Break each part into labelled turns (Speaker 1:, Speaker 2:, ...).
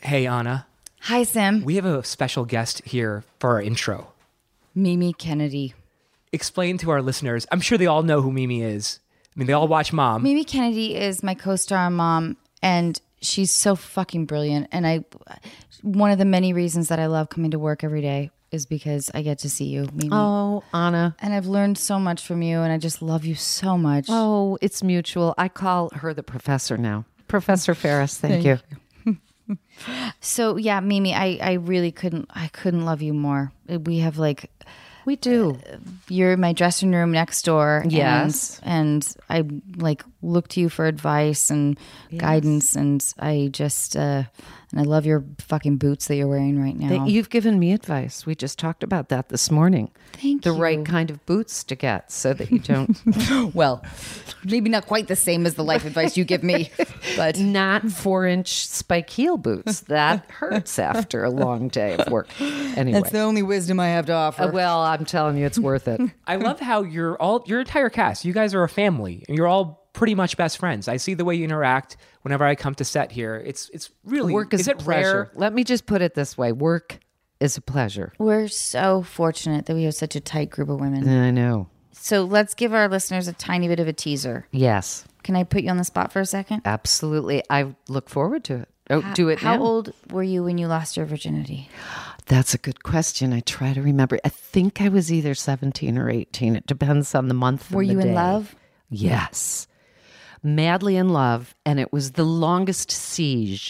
Speaker 1: Hey, Anna.
Speaker 2: Hi, Sim.
Speaker 1: We have a special guest here for our intro.
Speaker 2: Mimi Kennedy.
Speaker 1: Explain to our listeners. I'm sure they all know who Mimi is. I mean, they all watch Mom.
Speaker 2: Mimi Kennedy is my co-star on Mom, and she's so fucking brilliant. And one of the many reasons that I love coming to work every day is because I get to see you, Mimi.
Speaker 3: Oh, Anna.
Speaker 2: And I've learned so much from you, and I just love you so much.
Speaker 3: Oh, it's mutual. I call her the professor now. Professor Ferris, thank you.
Speaker 2: So yeah, Mimi, I really couldn't love you more. We have
Speaker 3: We do.
Speaker 2: you're in my dressing room next door.
Speaker 3: Yes.
Speaker 2: And I look to you for advice and guidance, and I just and I love your fucking boots that you're wearing right now.
Speaker 3: You've given me advice. We just talked about that this morning.
Speaker 2: Thank
Speaker 3: the
Speaker 2: you.
Speaker 3: right kind of boots to get so that you don't...
Speaker 2: Well, maybe not quite the same as the life advice you give me, but
Speaker 3: Not 4-inch spike heel boots. That hurts after a long day of work. Anyway.
Speaker 2: that's the only wisdom I have to offer.
Speaker 3: Well, I'm telling you, it's worth it.
Speaker 1: I love how your entire cast, you guys are a family, and you're all pretty much best friends. I see the way you interact whenever I come to set here. It's really...
Speaker 3: Work is a
Speaker 1: it
Speaker 3: pleasure.
Speaker 1: rare?
Speaker 3: Let me just put it this way. Work is a pleasure.
Speaker 2: We're so fortunate that we have such a tight group of women.
Speaker 3: I know.
Speaker 2: So let's give our listeners a tiny bit of a teaser.
Speaker 3: Yes,
Speaker 2: Can I put you on the spot for a second?
Speaker 3: absolutely. I look forward to it. Oh, do it
Speaker 2: How
Speaker 3: now.
Speaker 2: old were you when you lost your virginity?
Speaker 3: That's a good question. I try to remember. I think I was either 17 or 18. It depends on the month.
Speaker 2: Were
Speaker 3: and the
Speaker 2: you in
Speaker 3: day.
Speaker 2: love?
Speaker 3: Yes. Madly in love. And it was the longest siege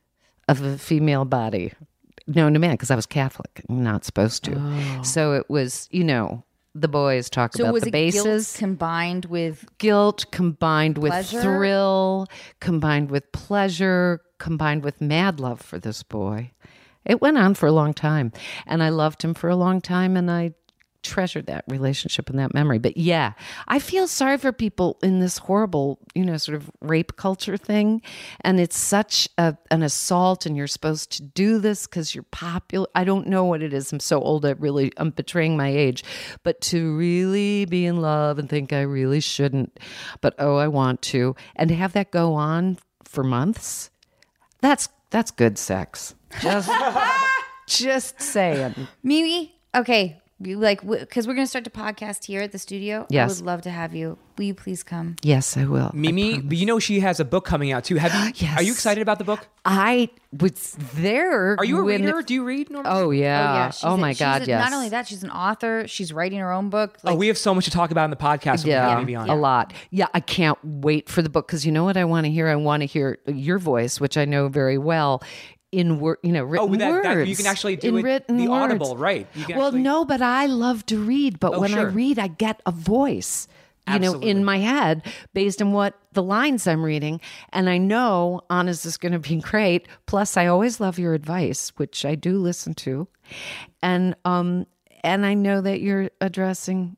Speaker 3: of a female body known to man because I was Catholic. I'm not supposed to. So it was, the boys talk
Speaker 2: So
Speaker 3: about
Speaker 2: was
Speaker 3: the
Speaker 2: it
Speaker 3: bases.
Speaker 2: guilt combined with
Speaker 3: Guilt combined with
Speaker 2: Pleasure?
Speaker 3: thrill, combined with pleasure, combined with mad love for this boy. It went on for a long time, and I loved him for a long time, and I treasured that relationship and that memory. But yeah, I feel sorry for people in this horrible, sort of rape culture thing, and it's such an assault, and you're supposed to do this because you're popular. I don't know what it is. I'm so old. I'm betraying my age, but to really be in love and think I really shouldn't, but I want to, and to have that go on for months, that's good sex. Just saying.
Speaker 2: Mimi? Okay, because we're going to start the podcast here at the studio.
Speaker 3: Yes.
Speaker 2: I would love to have you. Will you please come?
Speaker 3: Yes, I will.
Speaker 1: Mimi, but she has a book coming out too. Have you?
Speaker 3: Yes.
Speaker 1: Are you excited about the book?
Speaker 3: I was there.
Speaker 1: Are you a
Speaker 3: when
Speaker 1: reader? Do you read normally?
Speaker 3: Oh yeah.
Speaker 2: she's
Speaker 3: Oh my God. Yes.
Speaker 2: Not only that, she's an author. She's writing her own book.
Speaker 1: We have so much to talk about in the podcast.
Speaker 3: Yeah,
Speaker 1: Maybe on
Speaker 3: a lot. Yeah, I can't wait for the book because you know what I want to hear? I want to hear your voice, which I know very well. In written words.
Speaker 1: You can actually do
Speaker 3: in
Speaker 1: it
Speaker 3: written
Speaker 1: the
Speaker 3: words.
Speaker 1: Audible, right? You can
Speaker 3: Well,
Speaker 1: actually-
Speaker 3: no, but I love to read. But when I
Speaker 1: sure.
Speaker 3: read, I get a voice,
Speaker 1: Absolutely.
Speaker 3: in my head based on what the lines I'm reading. And I know Anna's is going to be great. Plus, I always love your advice, which I do listen to. And I know that you're addressing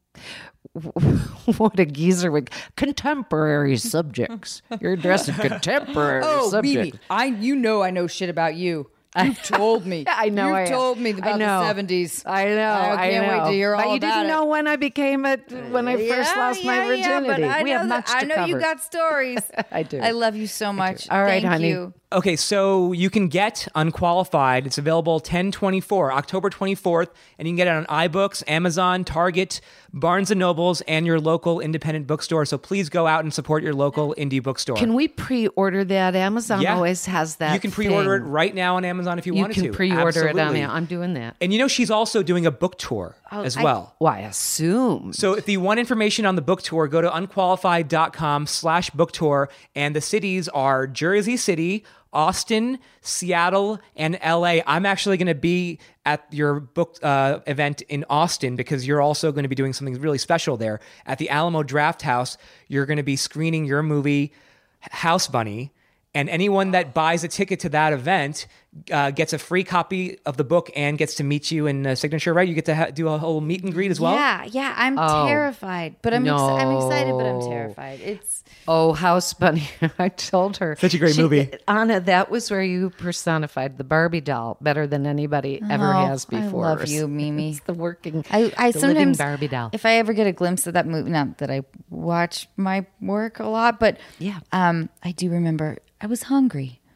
Speaker 3: what a geezer would contemporary subjects. You're addressing contemporary subjects.
Speaker 2: I know shit about you. You've told me.
Speaker 3: I know.
Speaker 2: You've told me about
Speaker 3: I know.
Speaker 2: the 70s.
Speaker 3: I know.
Speaker 2: I can't wait to hear all
Speaker 3: but you
Speaker 2: about
Speaker 3: didn't
Speaker 2: it.
Speaker 3: know when I became when I first lost my virginity.
Speaker 2: But
Speaker 3: We have much to
Speaker 2: I know
Speaker 3: cover.
Speaker 2: you got stories.
Speaker 3: I do.
Speaker 2: I love you so much.
Speaker 3: All right,
Speaker 2: Thank
Speaker 3: honey.
Speaker 2: you.
Speaker 1: Okay, so you can get Unqualified. It's available October 24th, and you can get it on iBooks, Amazon, Target, Barnes & Nobles, and your local independent bookstore. So please go out and support your local indie bookstore.
Speaker 3: Can we pre-order that? Amazon always has that.
Speaker 1: You can pre-order
Speaker 3: thing.
Speaker 1: it right now on Amazon if you wanted to.
Speaker 3: You can pre-order it on
Speaker 1: Absolutely.
Speaker 3: Amazon. I'm doing that.
Speaker 1: And she's also doing a book tour as well.
Speaker 3: Why assume?
Speaker 1: So if you want information on the book tour, go to unqualified.com/book tour. And the cities are Jersey City, Austin, Seattle, and LA. I'm actually going to be at your book event in Austin because you're also going to be doing something really special there. At the Alamo Draft House, you're going to be screening your movie, House Bunny. And anyone that buys a ticket to that event gets a free copy of the book and gets to meet you in a signature, right? You get to do a whole meet and greet as well?
Speaker 2: Yeah. I'm terrified. But I'm excited, but I'm terrified. It's
Speaker 3: House Bunny. I told her.
Speaker 1: Such a great movie.
Speaker 3: Anna, that was where you personified the Barbie doll better than anybody ever has before.
Speaker 2: I love you, Mimi.
Speaker 3: It's the working,
Speaker 2: I
Speaker 3: the living
Speaker 2: sometimes,
Speaker 3: Barbie doll.
Speaker 2: if I ever get a glimpse of that movie, not that I watch my work a lot, but
Speaker 3: Yeah.
Speaker 2: I do remember I was hungry.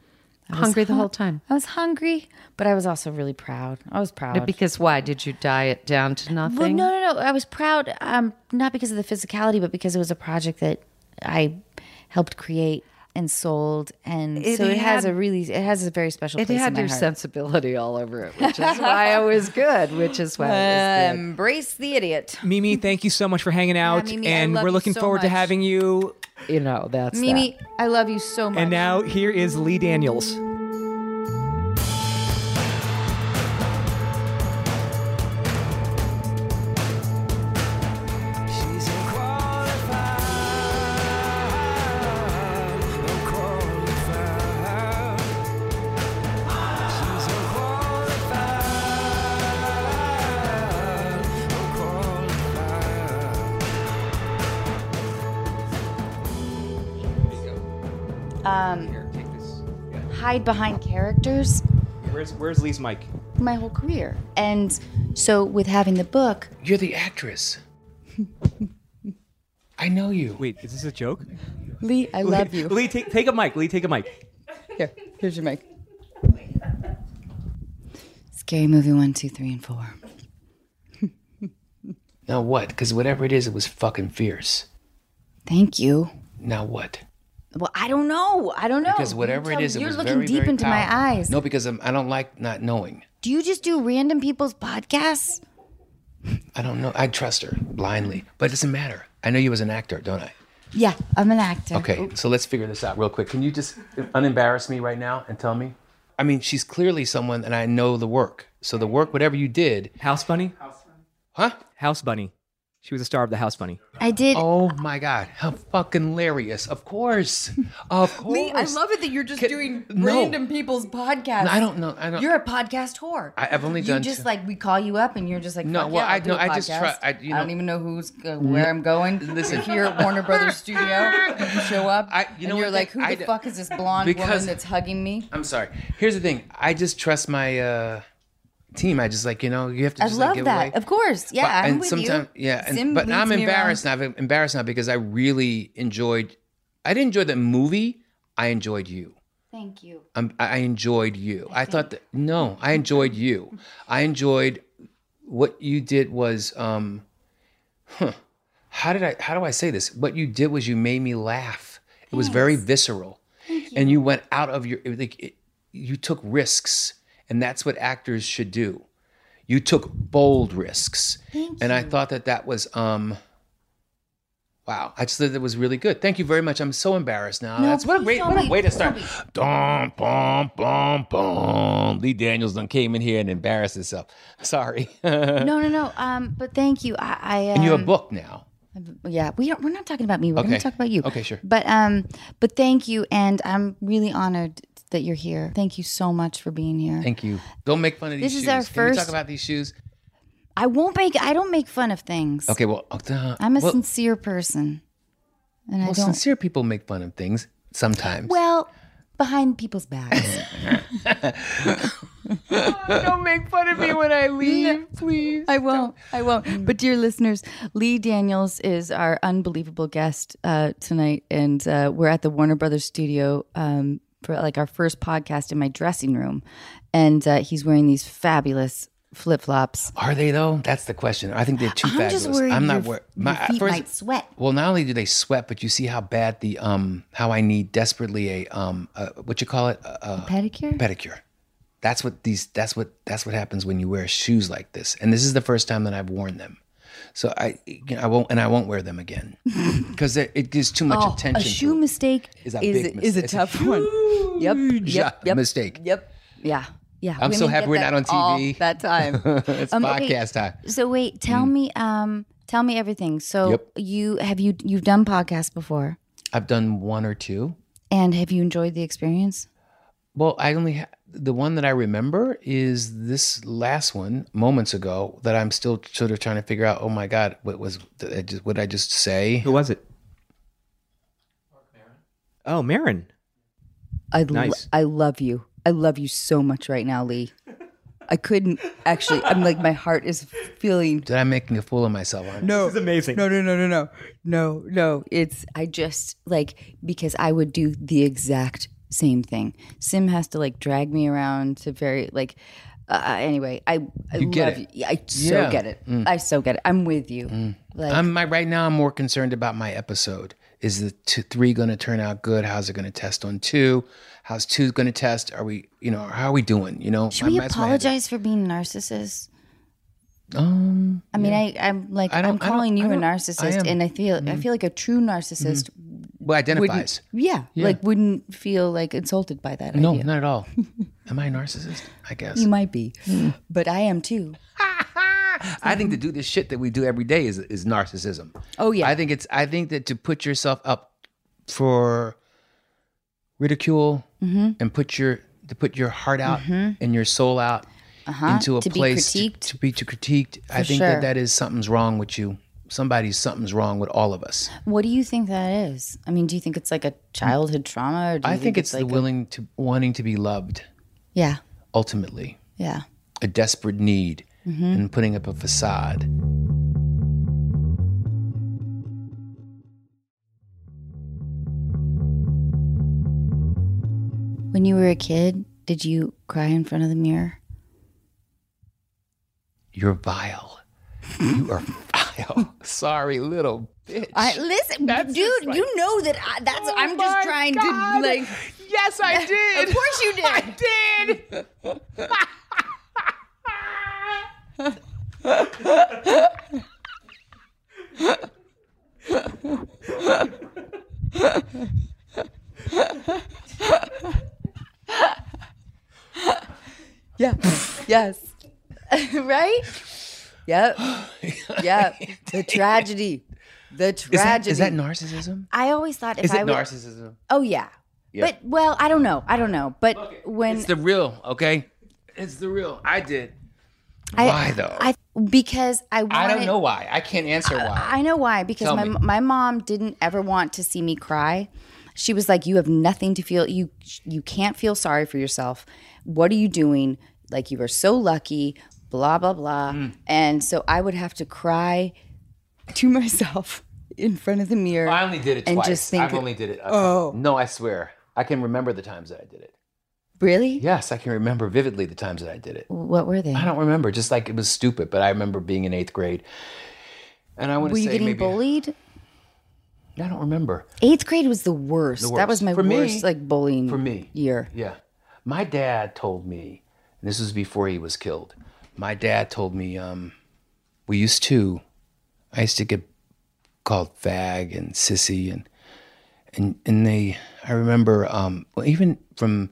Speaker 3: hungry the whole time.
Speaker 2: I was hungry, but I was also really proud. I was proud.
Speaker 3: Because why? Did you diet down to
Speaker 2: Well,
Speaker 3: nothing?
Speaker 2: no. I was proud, not because of the physicality, but because it was a project that I helped create and sold, and it has a very special place
Speaker 3: It had
Speaker 2: in my
Speaker 3: your
Speaker 2: heart.
Speaker 3: sensibility all over it, which is why it was good.
Speaker 2: Embrace the idiot.
Speaker 1: Mimi, thank you so much for hanging out,
Speaker 2: Mimi, I
Speaker 1: and
Speaker 2: love
Speaker 1: we're
Speaker 2: you
Speaker 1: looking
Speaker 2: so
Speaker 1: forward to
Speaker 2: much.
Speaker 1: having you.
Speaker 3: You know, that's
Speaker 2: Mimi, I love you so much.
Speaker 1: And now here is Lee Daniels. Here, take this.
Speaker 2: hide behind characters
Speaker 1: Where's Lee's mic?
Speaker 2: my whole career. And so with having the book,
Speaker 4: You're the actress. I know you.
Speaker 1: Wait, is this a joke?
Speaker 2: Lee, I love you.
Speaker 1: Lee, take a mic. Lee, take a mic.
Speaker 2: Here's your mic. Scary Movie 1, 2, 3, and 4.
Speaker 4: Now what? Because whatever it is, it was fucking fierce.
Speaker 2: Thank you.
Speaker 4: Now what?
Speaker 2: Well, I don't know.
Speaker 4: Because whatever it is, it
Speaker 2: you're
Speaker 4: was
Speaker 2: looking
Speaker 4: very,
Speaker 2: deep
Speaker 4: very
Speaker 2: into
Speaker 4: powerful.
Speaker 2: my eyes.
Speaker 4: No, because I don't like not knowing.
Speaker 2: Do you just do random people's podcasts?
Speaker 4: I don't know. I trust her blindly, but it doesn't matter. I know you as an actor, don't I?
Speaker 2: Yeah, I'm an actor.
Speaker 4: Okay, so let's figure this out real quick. Can you just unembarrass me right now and tell me? I mean, she's clearly someone, and I know the work. So the work, whatever you did,
Speaker 1: House Bunny?
Speaker 4: huh?
Speaker 1: House Bunny. She was a star of the House Bunny.
Speaker 2: I did.
Speaker 4: Oh my God, how fucking hilarious! Of course, of course.
Speaker 2: Lee, I love it that you're just doing
Speaker 4: no.
Speaker 2: random people's podcasts.
Speaker 4: I don't know. I don't.
Speaker 2: You're a podcast whore.
Speaker 4: I've only
Speaker 2: You
Speaker 4: done
Speaker 2: just
Speaker 4: two.
Speaker 2: like we call you up and you're just like
Speaker 4: No,
Speaker 2: fuck
Speaker 4: well,
Speaker 2: yeah, I'll do a
Speaker 4: I just
Speaker 2: podcast.
Speaker 4: try. I
Speaker 2: don't even know where I'm going.
Speaker 4: Listen.
Speaker 2: You're here at Warner Brothers Studio. You show up
Speaker 4: You know
Speaker 2: and you're
Speaker 4: what,
Speaker 2: like, who
Speaker 4: I-
Speaker 2: the fuck is this blonde
Speaker 4: because-
Speaker 2: woman that's hugging me?
Speaker 4: I'm sorry. Here's the thing. I just trust my team. I just like you have to.
Speaker 2: I
Speaker 4: Just,
Speaker 2: love
Speaker 4: like, give
Speaker 2: that.
Speaker 4: away.
Speaker 2: Of course, yeah. I'm
Speaker 4: and
Speaker 2: with
Speaker 4: sometimes,
Speaker 2: you.
Speaker 4: yeah. And,
Speaker 2: Sim
Speaker 4: but
Speaker 2: leads
Speaker 4: I'm
Speaker 2: me
Speaker 4: embarrassed now. I'm embarrassed now because I really enjoyed. I didn't enjoy the movie. I enjoyed you.
Speaker 2: Thank you.
Speaker 4: I enjoyed you. I thought that no, I enjoyed you. I enjoyed what you did was how do I say this? What you did was you made me laugh. It was very visceral. And you went out of you took risks, and that's what actors should do. You took bold risks. And I thought that was wow. I just thought that was really good. Thank you very much. I'm so embarrassed now. That's what a
Speaker 2: please
Speaker 4: great
Speaker 2: don't be.
Speaker 4: way to start.
Speaker 5: Dum, bum, bum, bum. Lee Daniels done came in here and embarrassed himself.
Speaker 4: Sorry.
Speaker 2: No. But thank you.
Speaker 4: And you have a book now.
Speaker 2: Yeah, we're not talking about me. We're going
Speaker 4: Okay.
Speaker 2: to talk about you.
Speaker 4: Okay, sure.
Speaker 2: But thank you, and I'm really honored that you're here. Thank you so much for being here.
Speaker 4: Thank you. Don't make fun of these
Speaker 2: This
Speaker 4: shoes.
Speaker 2: is our
Speaker 4: Can we
Speaker 2: first-
Speaker 4: talk about these shoes?
Speaker 2: I don't make fun of things.
Speaker 4: Okay, well,
Speaker 2: I'm a
Speaker 4: well,
Speaker 2: sincere person, and I don't.
Speaker 4: sincere people make fun of things sometimes.
Speaker 2: Well, behind people's backs.
Speaker 4: Don't make fun of me when I leave, please.
Speaker 2: I won't. But dear listeners, Lee Daniels is our unbelievable guest tonight, and we're at the Warner Brothers studio for like our first podcast in my dressing room, and he's wearing these fabulous flip flops.
Speaker 4: Are they though? That's the question. I think they're too
Speaker 2: I'm
Speaker 4: fabulous.
Speaker 2: just worried
Speaker 4: I'm not
Speaker 2: your
Speaker 4: worried.
Speaker 2: feet might sweat.
Speaker 4: Well, not only do they sweat, but you see how bad the how I need desperately a what you call it
Speaker 2: Pedicure?
Speaker 4: pedicure. That's what happens when you wear shoes like this. And this is the first time that I've worn them. So I won't wear them again because it gives too much attention.
Speaker 2: A shoe
Speaker 4: to it.
Speaker 2: mistake
Speaker 4: Is a big
Speaker 2: is a
Speaker 4: mis- it's a
Speaker 2: tough one. Yep.
Speaker 4: mistake.
Speaker 2: Yep. Yeah.
Speaker 4: I'm so
Speaker 2: Women
Speaker 4: happy
Speaker 2: get
Speaker 4: we're
Speaker 2: that
Speaker 4: not on
Speaker 2: all
Speaker 4: TV.
Speaker 2: that time.
Speaker 4: It's
Speaker 2: Okay,
Speaker 4: podcast time.
Speaker 2: So wait, tell me everything. So
Speaker 4: Yep.
Speaker 2: you've done podcasts before,
Speaker 4: I've done one or two.
Speaker 2: and have you enjoyed the experience?
Speaker 4: Well, I only the one that I remember is this last one moments ago that I'm still sort of trying to figure out. Oh my God, what I just say?
Speaker 1: Who was it? Oh, Marin. Nice.
Speaker 2: I love you. I love you so much right now, Lee. I couldn't actually. I'm like my heart is feeling.
Speaker 4: Did I make a fool of myself?
Speaker 2: No,
Speaker 1: This is amazing.
Speaker 2: No. It's I just like because I would do the exact same thing. Sim has to like drag me around to very like. Anyway, I
Speaker 4: get
Speaker 2: love
Speaker 4: it.
Speaker 2: you. I so get it. I so get it. I'm with you. Like
Speaker 4: Right now, I'm more concerned about my episode. Is the 3 going to turn out good? How's it going to test on 2? How's 2 going to test? Are we, how are we doing?
Speaker 2: should we apologize for being narcissists? I mean, I'm calling you a narcissist, and I feel like a true narcissist.
Speaker 4: Well, identifies.
Speaker 2: Wouldn't feel like insulted by that.
Speaker 4: No,
Speaker 2: idea.
Speaker 4: not at all. Am I a narcissist? I guess.
Speaker 2: You might be, but I am too.
Speaker 4: I think to do this shit that we do every day is narcissism.
Speaker 2: Oh yeah.
Speaker 4: I think that to put yourself up for ridicule and put your heart out and your soul out into a place to be critiqued. I think that is something's wrong with you. Something's wrong with all of us.
Speaker 2: What do you think that is? I mean, do you think it's like a childhood trauma? Or do you
Speaker 4: I think it's
Speaker 2: like
Speaker 4: the wanting to be loved.
Speaker 2: Yeah.
Speaker 4: Ultimately.
Speaker 2: Yeah.
Speaker 4: A desperate need and putting up a facade.
Speaker 2: When you were a kid, did you cry in front of the mirror?
Speaker 4: You're vile. You are vile. Sorry, little bitch.
Speaker 2: Listen,
Speaker 4: That's
Speaker 2: dude,
Speaker 4: just like-
Speaker 2: you know that I'm just trying to like.
Speaker 4: Yes, I did.
Speaker 2: Of course you did.
Speaker 4: I did.
Speaker 2: Yeah. Yes. Right? Yep. Yep. The tragedy. The tragedy.
Speaker 4: Is that narcissism?
Speaker 2: I always thought if
Speaker 4: Is
Speaker 2: I
Speaker 4: it
Speaker 2: would.
Speaker 4: narcissism?
Speaker 2: Oh yeah.
Speaker 4: Yeah.
Speaker 2: But well, I don't know. But when
Speaker 4: It's the real, okay? It's the real. I did.
Speaker 2: I,
Speaker 4: Why though?
Speaker 2: Because I wanted,
Speaker 4: I don't know why. I can't answer why.
Speaker 2: I know why. Because
Speaker 4: Tell me.
Speaker 2: my mom didn't ever want to see me cry. She was like, "You have nothing to feel. You can't feel sorry for yourself. What are you doing? Like you are so lucky." Blah blah blah. And so I would have to cry to myself in front of the mirror.
Speaker 4: I only did it
Speaker 2: and
Speaker 4: twice.
Speaker 2: just think,
Speaker 4: I've only did it.
Speaker 2: Oh.
Speaker 4: No, I swear. I can remember the times that I did it.
Speaker 2: Really?
Speaker 4: Yes, I can remember vividly the times that I did it.
Speaker 2: What were they?
Speaker 4: I don't remember. Just like it was stupid, but I remember being in 8th grade. And I want
Speaker 2: Were
Speaker 4: to
Speaker 2: you
Speaker 4: say
Speaker 2: getting
Speaker 4: maybe
Speaker 2: bullied?
Speaker 4: I don't remember.
Speaker 2: 8th grade was the worst. That was my
Speaker 4: For me-
Speaker 2: worst like bullying
Speaker 4: For me.
Speaker 2: year.
Speaker 4: Yeah. My dad told me, and this was before he was killed. My dad told me, I used to get called fag and sissy and I remember, well, even from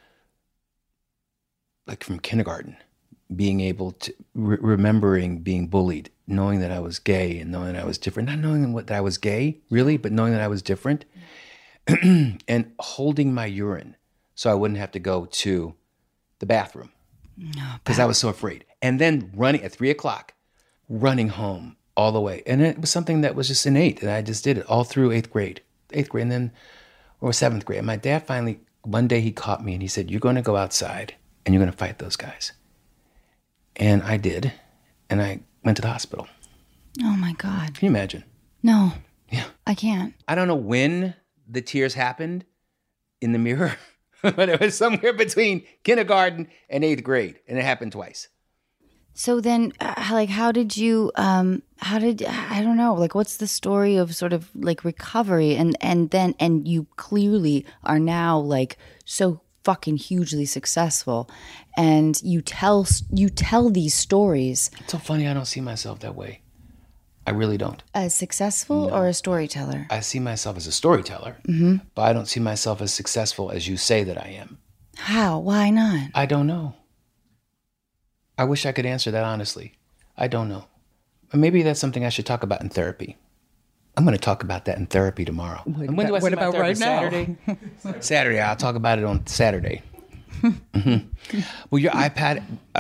Speaker 4: kindergarten, being able to, remembering being bullied, knowing that I was gay and knowing that I was different, not knowing that I was gay really, but knowing that I was different and holding my urine so I wouldn't have to go to the bathroom because I was so afraid. And then running at 3:00, running home all the way. And it was something that was just innate, and I just did it all through 8th grade, and then, or 7th grade. And my dad finally, one day he caught me and he said, "You're going to go outside and you're going to fight those guys." And I did. And I went to the hospital.
Speaker 2: Oh my God.
Speaker 4: Can you imagine?
Speaker 2: No.
Speaker 4: Yeah.
Speaker 2: I can't.
Speaker 4: I don't know when the tears happened in the mirror, but it was somewhere between kindergarten and 8th grade. And it happened twice.
Speaker 2: So then, how did you, I don't know, like, what's the story of sort of like recovery? And you clearly are now like so fucking hugely successful. And you tell these stories.
Speaker 4: It's so funny. I don't see myself that way. I really don't.
Speaker 2: As successful or a storyteller?
Speaker 4: I see myself as a storyteller, but I don't see myself as successful as you say that I am.
Speaker 2: How? Why not?
Speaker 4: I don't know. I wish I could answer that honestly. I don't know. But maybe that's something I should talk about in therapy. I'm going to talk about that in therapy tomorrow. And when do I see my therapist? Saturday? Saturday. I'll talk about it on Saturday. Well, your iPod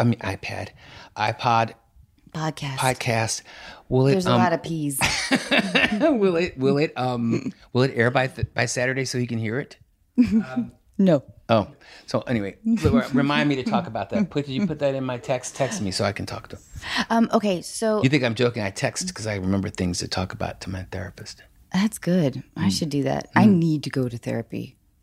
Speaker 4: podcast. Will it?
Speaker 2: There's a lot of peas.
Speaker 4: Will it air by Saturday so he can hear it?
Speaker 2: No.
Speaker 4: Oh, so anyway, remind me to talk about that. Did you put that in my text? Text me so I can talk to him.
Speaker 2: Okay, so
Speaker 4: You think I'm joking? I text because I remember things to talk about to my therapist.
Speaker 2: that's good. I should do that. I need to go to therapy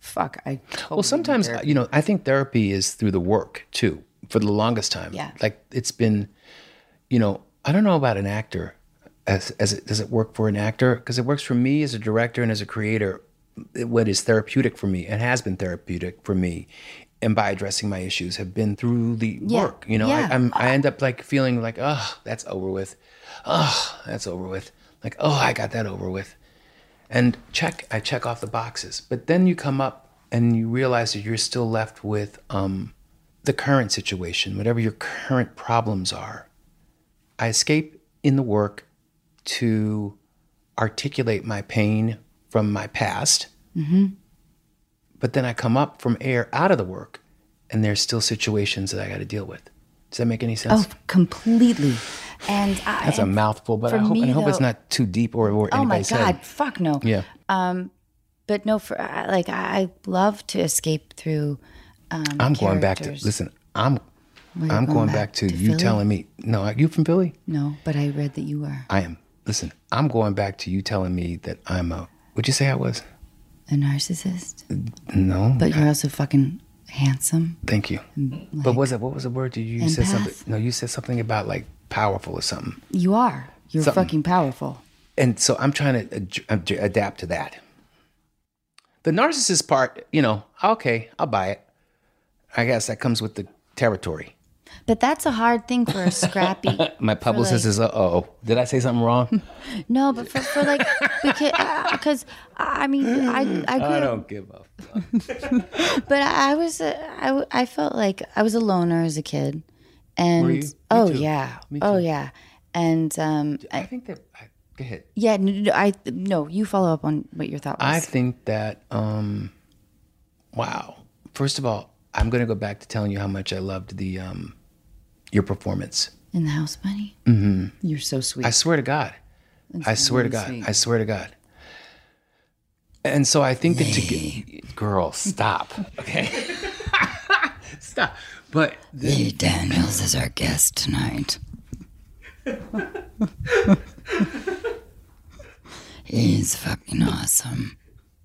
Speaker 2: fuck, I totally
Speaker 4: Well, sometimes,
Speaker 2: need therapy.
Speaker 4: you know, I think therapy is through the work too, for the longest time.
Speaker 2: Yeah.
Speaker 4: Like it's been, you know, I don't know about an actor. Does it work for an actor? Because it works for me as a director and as a creator. What is therapeutic for me and has been therapeutic for me, and by addressing my issues, have been through the work. You know,
Speaker 2: Yeah.
Speaker 4: I end up like feeling like, oh, that's over with. Oh, that's over with. Like, oh, I got that over with. And I check off the boxes. But then you come up and you realize that you're still left with the current situation, whatever your current problems are. I escape in the work to articulate my pain from my past. But then I come up from out of the work, and there's still situations that I got to deal with. Does that make any sense?
Speaker 2: Oh, completely. And
Speaker 4: That's a mouthful, but
Speaker 2: for
Speaker 4: I hope
Speaker 2: me,
Speaker 4: it's
Speaker 2: though-
Speaker 4: not too deep or
Speaker 2: Oh my
Speaker 4: anybody's
Speaker 2: God,
Speaker 4: head.
Speaker 2: fuck no.
Speaker 4: Yeah.
Speaker 2: But no, for like I love to escape through.
Speaker 4: I'm going back to
Speaker 2: characters.
Speaker 4: listen. I'm
Speaker 2: going
Speaker 4: going
Speaker 2: back
Speaker 4: back to
Speaker 2: to
Speaker 4: you
Speaker 2: Philly?
Speaker 4: telling me. No, are you from Philly?
Speaker 2: No, but I read that you are
Speaker 4: I am. Listen, I'm going back to you telling me that I'm a. What'd you say I was?
Speaker 2: a narcissist,
Speaker 4: No.
Speaker 2: but you're also fucking handsome.
Speaker 4: Thank you. But what was the word you said?
Speaker 2: Empath?
Speaker 4: Something. No, you said something about like powerful or something.
Speaker 2: You are. You're
Speaker 4: Something.
Speaker 2: fucking powerful.
Speaker 4: And so I'm trying to adapt to that. The narcissist part, you know, okay, I'll buy it. I guess that comes with the territory.
Speaker 2: But that's a hard thing for a scrappy.
Speaker 4: My publicist is, did I say something wrong?
Speaker 2: No, but for like because I mean I grew
Speaker 4: I
Speaker 2: up,
Speaker 4: don't give a fuck.
Speaker 2: but I felt like I was a loner as a kid, and
Speaker 4: Were you? Me
Speaker 2: oh
Speaker 4: too.
Speaker 2: yeah,
Speaker 4: Me
Speaker 2: oh
Speaker 4: too.
Speaker 2: yeah, and
Speaker 4: I think that, go ahead.
Speaker 2: yeah, no, you follow up on what your thought was.
Speaker 4: I think that, wow. First of all, I'm going to go back to telling you how much I loved your performance.
Speaker 2: In the House Bunny. Mm-hmm. You're so sweet.
Speaker 4: I swear to God. I swear to God. I swear to God. And so I think that to get, girl, stop. Okay. Stop. But
Speaker 2: Lee Daniels is our guest tonight. He's fucking awesome.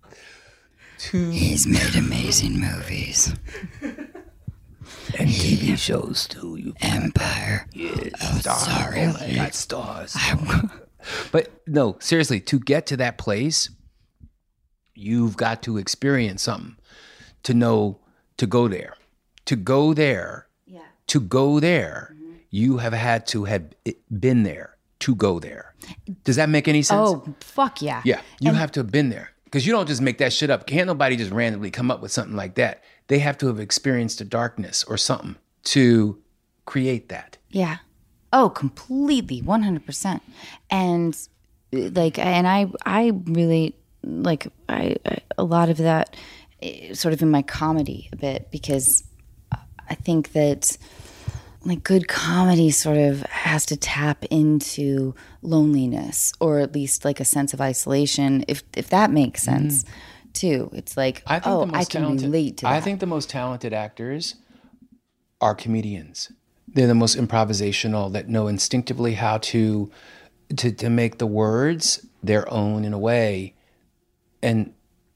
Speaker 2: He's made amazing movies.
Speaker 4: and TV shows too. You
Speaker 2: Empire.
Speaker 4: yes,
Speaker 2: Oh,
Speaker 4: stars.
Speaker 2: sorry,
Speaker 4: Oh my
Speaker 2: Lee.
Speaker 4: God, stars. But no, seriously, to get to that place, you've got to experience something to know to go there. To go there.
Speaker 2: Yeah.
Speaker 4: To go there, you have had to have been there to go there. Does that make any sense?
Speaker 2: Oh, fuck yeah.
Speaker 4: Yeah, you have to have been there because you don't just make that shit up. Can't nobody just randomly come up with something like that. They have to have experienced a darkness or something to create that.
Speaker 2: Yeah. Oh, completely, 100%. And like, and I really like a lot of that sort of in my comedy a bit, because I think that like good comedy sort of has to tap into loneliness, or at least like a sense of isolation, if that makes sense too. It's like, I can relate to that.
Speaker 4: I think the most talented actors are comedians. They're the most improvisational, that know instinctively how to make the words their own in a way. And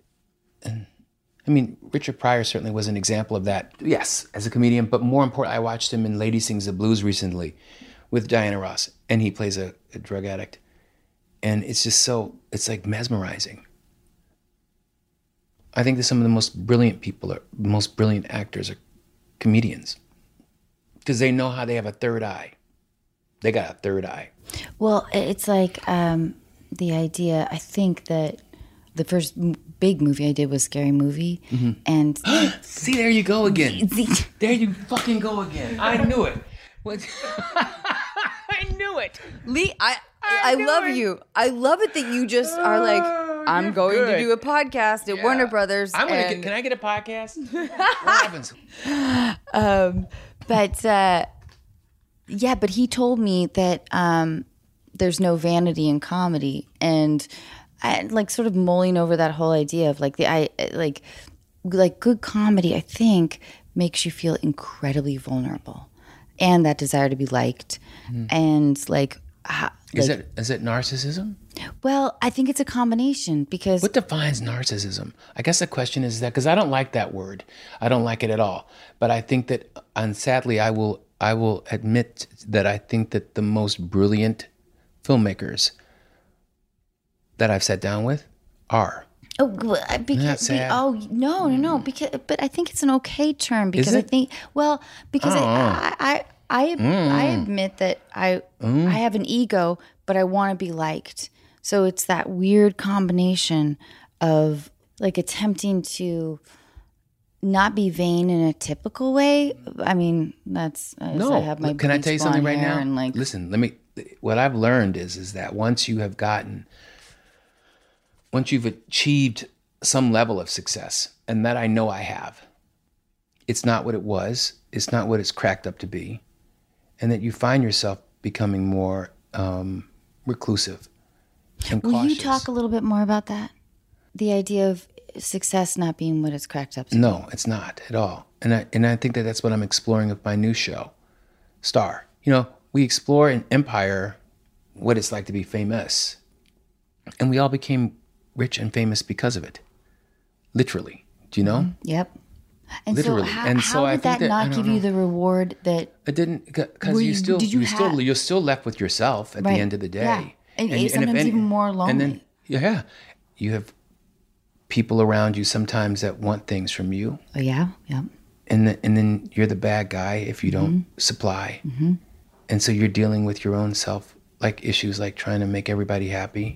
Speaker 4: I mean, Richard Pryor certainly was an example of that. Yes, as a comedian, but more important, I watched him in Lady Sings the Blues recently with Diana Ross, and he plays a drug addict. And it's just it's like mesmerizing. I think that some of the most brilliant most brilliant actors are comedians, because they know how they have a third eye. They got a third eye.
Speaker 2: Well, it's like the idea, I think that the first big movie I did was Scary Movie. And
Speaker 4: See, there you go again. There you fucking go again. I knew it. What? I knew it.
Speaker 2: Lee, I love you. I love it that you just are like, I'm going to
Speaker 4: good.
Speaker 2: do a podcast at Warner Brothers.
Speaker 4: I'm gonna
Speaker 2: and-
Speaker 4: can I get a podcast? What happens?
Speaker 2: But yeah, but he told me that there's no vanity in comedy, and I like sort of mulling over that whole idea of like like good comedy, I think, makes you feel incredibly vulnerable, and that desire to be liked, and like
Speaker 4: Is it narcissism?
Speaker 2: Well, I think it's a combination because
Speaker 4: What defines narcissism? I guess the question is that, because I don't like that word. I don't like it at all. But I think that, and sadly, I will admit that I think that the most brilliant filmmakers that I've sat down with are.
Speaker 2: Oh, because
Speaker 4: that sad?
Speaker 2: No. Because, but I think it's an okay term because
Speaker 4: it?
Speaker 2: I think because I admit that I have an ego, but I want to be liked. So it's that weird combination of like attempting to not be vain in a typical way. I mean, that's I have my
Speaker 4: Can I tell you
Speaker 2: bleach
Speaker 4: something
Speaker 2: blonde
Speaker 4: right
Speaker 2: hair
Speaker 4: now?
Speaker 2: And like,
Speaker 4: Listen, what I've learned is that once you've achieved some level of success, and that I know I have, it's not what it was, it's not what it's cracked up to be, and that you find yourself becoming more reclusive and cautious.
Speaker 2: will you talk a little bit more about that? The idea of success not being what it's cracked up to.
Speaker 4: No, it's not at all. And I think that that's what I'm exploring with my new show, Star. You know, we explore in Empire what it's like to be famous. And we all became rich and famous because of it. Literally. Do you know?
Speaker 2: Yep. And
Speaker 4: Literally.
Speaker 2: so
Speaker 4: And
Speaker 2: how
Speaker 4: so I
Speaker 2: did
Speaker 4: think
Speaker 2: that
Speaker 4: that- I
Speaker 2: not
Speaker 4: don't
Speaker 2: give you
Speaker 4: know.
Speaker 2: the reward that
Speaker 4: It didn't, because you're still left with yourself at
Speaker 2: Right.
Speaker 4: the end of the day.
Speaker 2: Yeah. And
Speaker 4: if
Speaker 2: sometimes even more
Speaker 4: And then,
Speaker 2: lonely.
Speaker 4: yeah, you have people around you sometimes that want things from you.
Speaker 2: Oh yeah, yeah.
Speaker 4: And then you're the bad guy if you don't
Speaker 2: Mm-hmm.
Speaker 4: supply. And so you're dealing with your own self, like issues like trying to make everybody happy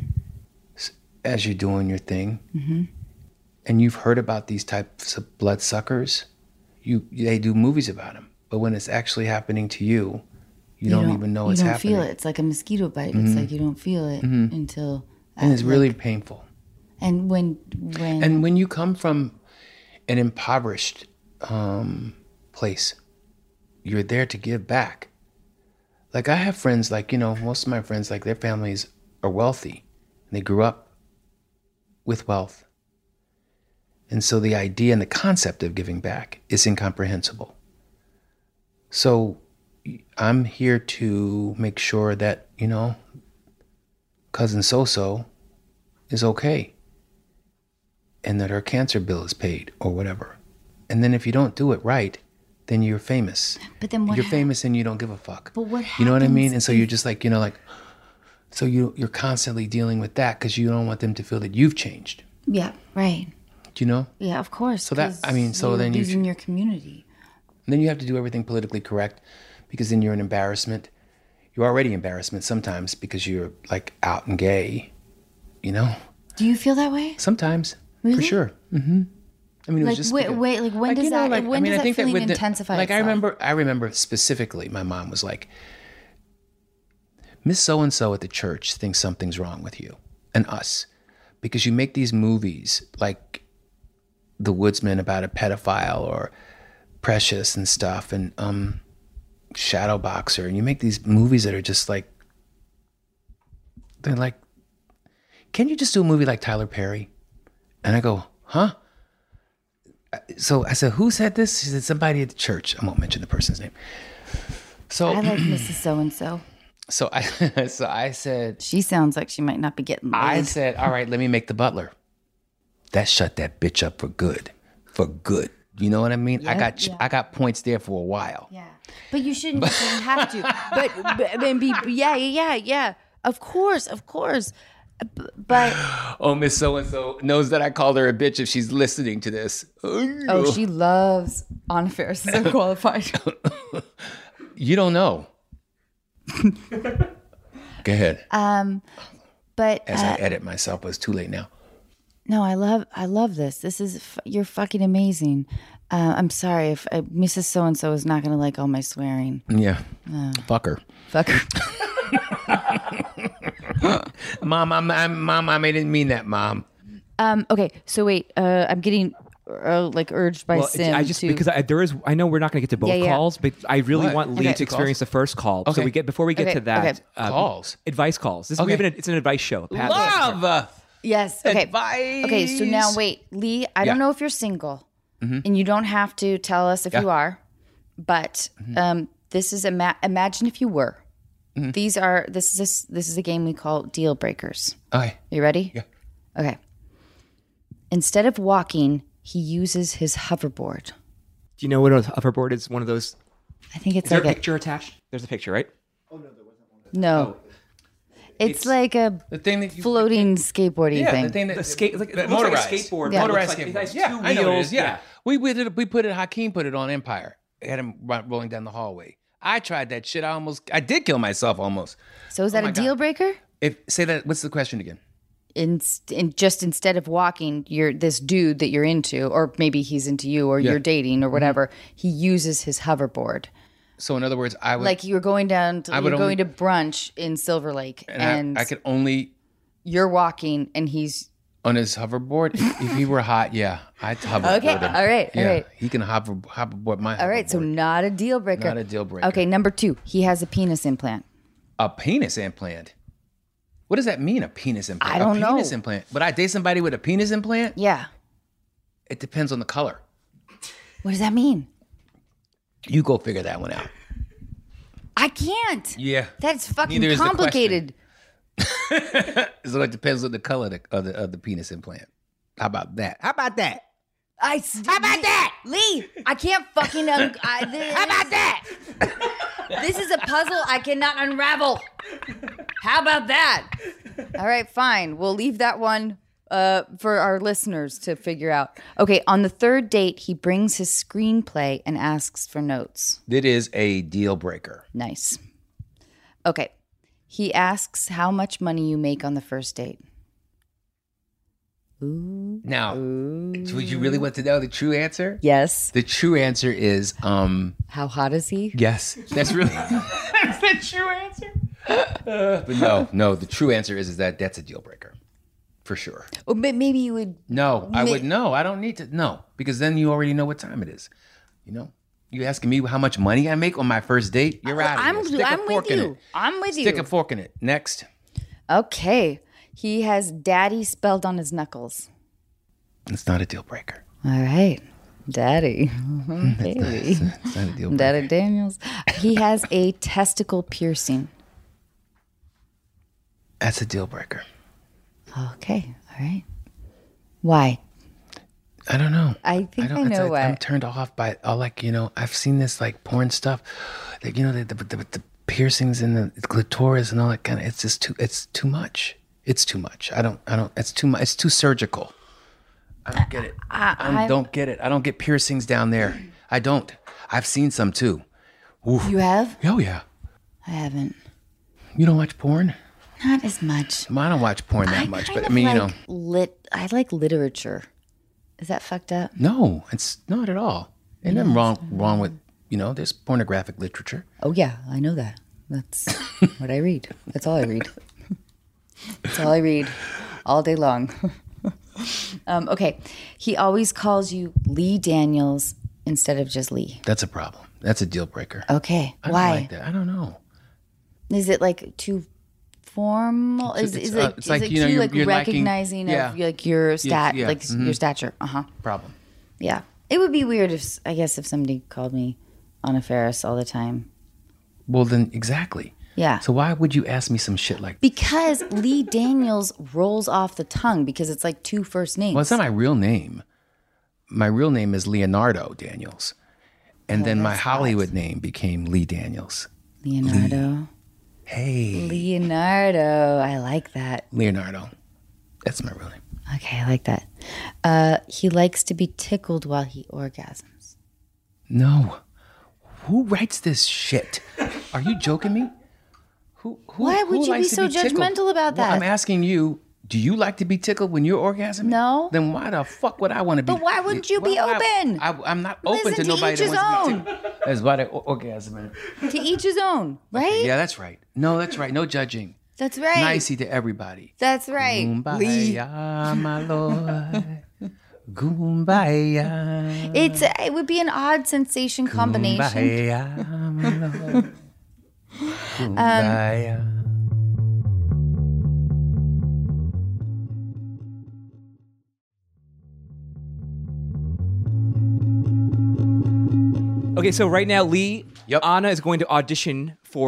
Speaker 4: as you're doing your thing. And you've heard about these types of bloodsuckers. They do movies about them, but when it's actually happening to you, you don't even know it's happening.
Speaker 2: You don't feel it. It's like a mosquito bite. It's like you don't feel it until.
Speaker 4: And it's really painful.
Speaker 2: And when
Speaker 4: you come from an impoverished place, you're there to give back. Like I have friends, like, you know, most of my friends, like their families are wealthy and they grew up with wealth. And so the idea and the concept of giving back is incomprehensible. So I'm here to make sure that, you know, cousin so-so is okay. And that her cancer bill is paid or whatever. And then if you don't do it right, then you're famous.
Speaker 2: But then what
Speaker 4: you're famous and you don't give a fuck.
Speaker 2: But what
Speaker 4: You know what I mean?
Speaker 2: happens
Speaker 4: And so you're just like, you know, like, so you're constantly dealing with that because you don't want them to feel that you've changed.
Speaker 2: Yeah, right.
Speaker 4: Do you know?
Speaker 2: Yeah, of course.
Speaker 4: So that,
Speaker 2: 'cause
Speaker 4: I mean, so
Speaker 2: you're
Speaker 4: then
Speaker 2: losing your community.
Speaker 4: And then you have to do everything politically correct because then you're an embarrassment. You're already embarrassment sometimes because you're like out and gay, you know?
Speaker 2: Do you feel that way?
Speaker 4: Sometimes, for
Speaker 2: Really?
Speaker 4: sure. I mean, it was just
Speaker 2: wait,
Speaker 4: because-
Speaker 2: like when does
Speaker 4: you know,
Speaker 2: that
Speaker 4: like,
Speaker 2: when
Speaker 4: I mean,
Speaker 2: does
Speaker 4: I think
Speaker 2: that
Speaker 4: that
Speaker 2: feeling
Speaker 4: with
Speaker 2: intensify?
Speaker 4: Like
Speaker 2: itself?
Speaker 4: I remember specifically, my mom was like, Miss So and So at the church thinks something's wrong with you and us because you make these movies like The Woodsman about a pedophile or Precious and stuff and Shadow Boxer, and you make these movies that are just like, they're like, can you just do a movie like Tyler Perry? And I go, huh? So I said, who said this? She said, somebody at the church. I won't mention the person's name. So
Speaker 2: I like Mrs. So and So.
Speaker 4: So I said,
Speaker 2: She sounds like she might not be getting laid.
Speaker 4: I said, all right, let me make The Butler. That shut that bitch up for good. For good. You know what I mean? I got points there for a while.
Speaker 2: Yeah, but you shouldn't have to. But and be yeah. Of course. But
Speaker 4: Oh, Miss So-and-so knows that I called her a bitch if she's listening to this.
Speaker 2: oh, she loves Anna Faris is unqualified.
Speaker 4: You don't know. Go ahead.
Speaker 2: But
Speaker 4: As I edit myself, but it's too late now.
Speaker 2: no, I love this. This is you're fucking amazing. I'm sorry if Mrs. So and So is not gonna like all my swearing.
Speaker 4: Yeah. Fuck her.
Speaker 2: Fuck her.
Speaker 4: Mom, I didn't mean that, Mom.
Speaker 2: Okay, so wait. I'm getting like urged by Sim
Speaker 1: I just
Speaker 2: to.
Speaker 1: because I know we're not going to get to both
Speaker 2: Yeah.
Speaker 1: calls, but I really
Speaker 4: What?
Speaker 1: want Lee
Speaker 2: Okay.
Speaker 1: to experience the first call. So
Speaker 4: Okay.
Speaker 1: before we get
Speaker 2: Okay,
Speaker 1: to that,
Speaker 2: okay.
Speaker 4: Calls.
Speaker 1: advice calls. This
Speaker 4: Okay.
Speaker 1: it's an advice show. Pat-
Speaker 4: Love.
Speaker 2: Yes. Okay.
Speaker 4: Advice.
Speaker 2: Okay. So now wait, Lee. I don't
Speaker 4: Yeah.
Speaker 2: know if you're single, and you don't have to tell us if you are, but this is imagine if you were. This is a game we call deal breakers.
Speaker 4: Okay.
Speaker 2: You ready?
Speaker 4: Yeah.
Speaker 2: Okay. Instead of walking, he uses his hoverboard.
Speaker 1: Do you know what a hoverboard is? One of those.
Speaker 2: I think it's
Speaker 1: Is there
Speaker 2: like
Speaker 1: a picture attached? There's a picture, right?
Speaker 2: no. It's like a
Speaker 4: The thing that you
Speaker 2: floating skateboarding
Speaker 4: Yeah,
Speaker 2: thing.
Speaker 4: the thing that
Speaker 1: The skate, like, it looks
Speaker 4: motorized.
Speaker 1: like a skateboard.
Speaker 2: Yeah.
Speaker 1: but it looks
Speaker 4: Motorized
Speaker 1: like it
Speaker 4: skateboard.
Speaker 1: has
Speaker 4: Yeah,
Speaker 1: two
Speaker 4: I know what it
Speaker 1: wheels.
Speaker 4: is. Yeah. We put it. Hakeem put it on Empire. Had him rolling down the hallway. I tried that shit. I did kill myself almost.
Speaker 2: So is that
Speaker 4: my
Speaker 2: a deal breaker?
Speaker 4: Say that. What's the question again?
Speaker 2: Instead of walking, you're this dude that you're into, or maybe he's into you, or you're dating, or whatever. He uses his hoverboard.
Speaker 4: So in other words, I would
Speaker 2: Like you're going down,
Speaker 4: I would
Speaker 2: you're going to brunch in Silver Lake, and
Speaker 4: I could only
Speaker 2: you're walking, and he's
Speaker 4: on his hoverboard. if he were hot, yeah, I'd hoverboard
Speaker 2: okay.
Speaker 4: him.
Speaker 2: All right,
Speaker 4: Yeah,
Speaker 2: all right,
Speaker 4: he can hoverboard my.
Speaker 2: all right. So
Speaker 4: hoverboard.
Speaker 2: not a deal breaker.
Speaker 4: Not a deal breaker.
Speaker 2: Okay, number 2, he has a penis implant.
Speaker 4: A penis implant. What does that mean? A penis implant?
Speaker 2: I don't
Speaker 4: a
Speaker 2: know.
Speaker 4: penis implant. Would I date somebody with a penis implant?
Speaker 2: Yeah.
Speaker 4: It depends on the color.
Speaker 2: What does that mean?
Speaker 4: You go figure that one out.
Speaker 2: I can't.
Speaker 4: Yeah.
Speaker 2: That's fucking
Speaker 4: Neither is the
Speaker 2: complicated.
Speaker 4: So it depends on the color of the penis implant. How about that? How about that?
Speaker 2: How about that, Lee? I can't fucking. How about that? This is a puzzle I cannot unravel. How about that? All right, fine. We'll leave that one for our listeners to figure out. Okay, on the 3rd date, he brings his screenplay and asks for notes.
Speaker 4: It is a deal breaker.
Speaker 2: Nice. Okay, he asks how much money you make on the first date. Ooh.
Speaker 4: Now, would you really want to know the true answer?
Speaker 2: Yes.
Speaker 4: The true answer is
Speaker 2: How hot is he?
Speaker 4: yes. That's really that's the true answer. But no. The true answer is that that's a deal breaker, for sure.
Speaker 2: Or maybe you would.
Speaker 4: No, I would no. I don't need to no because then you already know what time it is. You know, you asking me how much money I make on my first date? You're out of here. Stick a
Speaker 2: I'm
Speaker 4: fork
Speaker 2: with
Speaker 4: in
Speaker 2: you.
Speaker 4: it.
Speaker 2: I'm with
Speaker 4: Stick
Speaker 2: you.
Speaker 4: a fork in it. Next.
Speaker 2: Okay. He has daddy spelled on his knuckles.
Speaker 4: It's not a deal breaker.
Speaker 2: All right. Daddy. Okay.
Speaker 4: It's not a deal breaker.
Speaker 2: Daddy Daniels. He has a testicle piercing.
Speaker 4: That's a deal breaker.
Speaker 2: Okay. All right. Why?
Speaker 4: I don't know.
Speaker 2: I think I
Speaker 4: it's
Speaker 2: know
Speaker 4: like,
Speaker 2: why.
Speaker 4: I'm turned off by I've seen this like porn stuff, like the piercings in the clitoris and all that kind of. It's just it's too much. It's too much. I don't. It's too much. It's too surgical. I don't get it. I don't get it. I don't get piercings down there. I don't. I've seen some too. Oof.
Speaker 2: You have?
Speaker 4: Oh yeah.
Speaker 2: I haven't.
Speaker 4: You don't watch porn?
Speaker 2: Not as much.
Speaker 4: I don't watch porn that much,
Speaker 2: kind
Speaker 4: but I
Speaker 2: of
Speaker 4: mean,
Speaker 2: like I like literature. Is that fucked up?
Speaker 4: no, it's not at all. Ain't nothing wrong with there's pornographic literature.
Speaker 2: Oh yeah, I know that. That's what I read. That's all I read. That's all I read all day long. Okay. He always calls you Lee Daniels instead of just Lee.
Speaker 4: That's a problem. That's a deal breaker.
Speaker 2: Okay.
Speaker 4: I don't
Speaker 2: Why?
Speaker 4: like that. I don't know.
Speaker 2: Is it like too formal? Is
Speaker 4: it's
Speaker 2: it
Speaker 4: like,
Speaker 2: too
Speaker 4: you're
Speaker 2: like
Speaker 4: liking-
Speaker 2: recognizing
Speaker 4: yeah.
Speaker 2: of like your stat,
Speaker 4: yeah,
Speaker 2: like your stature?
Speaker 4: Problem.
Speaker 2: Yeah. It would be weird if somebody called me Anna Faris all the time.
Speaker 4: Well, then exactly.
Speaker 2: Yeah.
Speaker 4: So why would you ask me some shit like?
Speaker 2: Because Lee Daniels rolls off the tongue because it's like 2 first names.
Speaker 4: Well, it's not my real name. My real name is Leonardo Daniels, and then my Hollywood name became Lee Daniels.
Speaker 2: Leonardo.
Speaker 4: Hey,
Speaker 2: Leonardo. I like that.
Speaker 4: Leonardo. That's my real name.
Speaker 2: Okay, I like that. He likes to be tickled while he orgasms.
Speaker 4: No. Who writes this shit? Are you joking me? Who
Speaker 2: Why would
Speaker 4: who
Speaker 2: you be
Speaker 4: likes to
Speaker 2: so
Speaker 4: tickled?
Speaker 2: judgmental about
Speaker 4: Well,
Speaker 2: that?
Speaker 4: I'm asking you, do you like to be tickled when you're orgasming?
Speaker 2: No.
Speaker 4: Then why the fuck would I want to be?
Speaker 2: But why wouldn't you be
Speaker 4: Why would
Speaker 2: open?
Speaker 4: I'm not open
Speaker 2: Listen,
Speaker 4: to
Speaker 2: to
Speaker 4: nobody
Speaker 2: each
Speaker 4: that
Speaker 2: his
Speaker 4: wants to be
Speaker 2: own.
Speaker 4: tickled. That's why they're orgasming.
Speaker 2: To each his own, right?
Speaker 4: Yeah, that's right. No, that's right. No judging.
Speaker 2: That's right.
Speaker 4: Nicey to everybody.
Speaker 2: That's right.
Speaker 4: Kumbaya, my lord. Kumbaya.
Speaker 2: It would be an odd sensation combination.
Speaker 4: Kumbaya, my lord. Kumbaya.
Speaker 1: Okay, so right now, Lee,
Speaker 4: Yep.
Speaker 1: Anna is going to audition for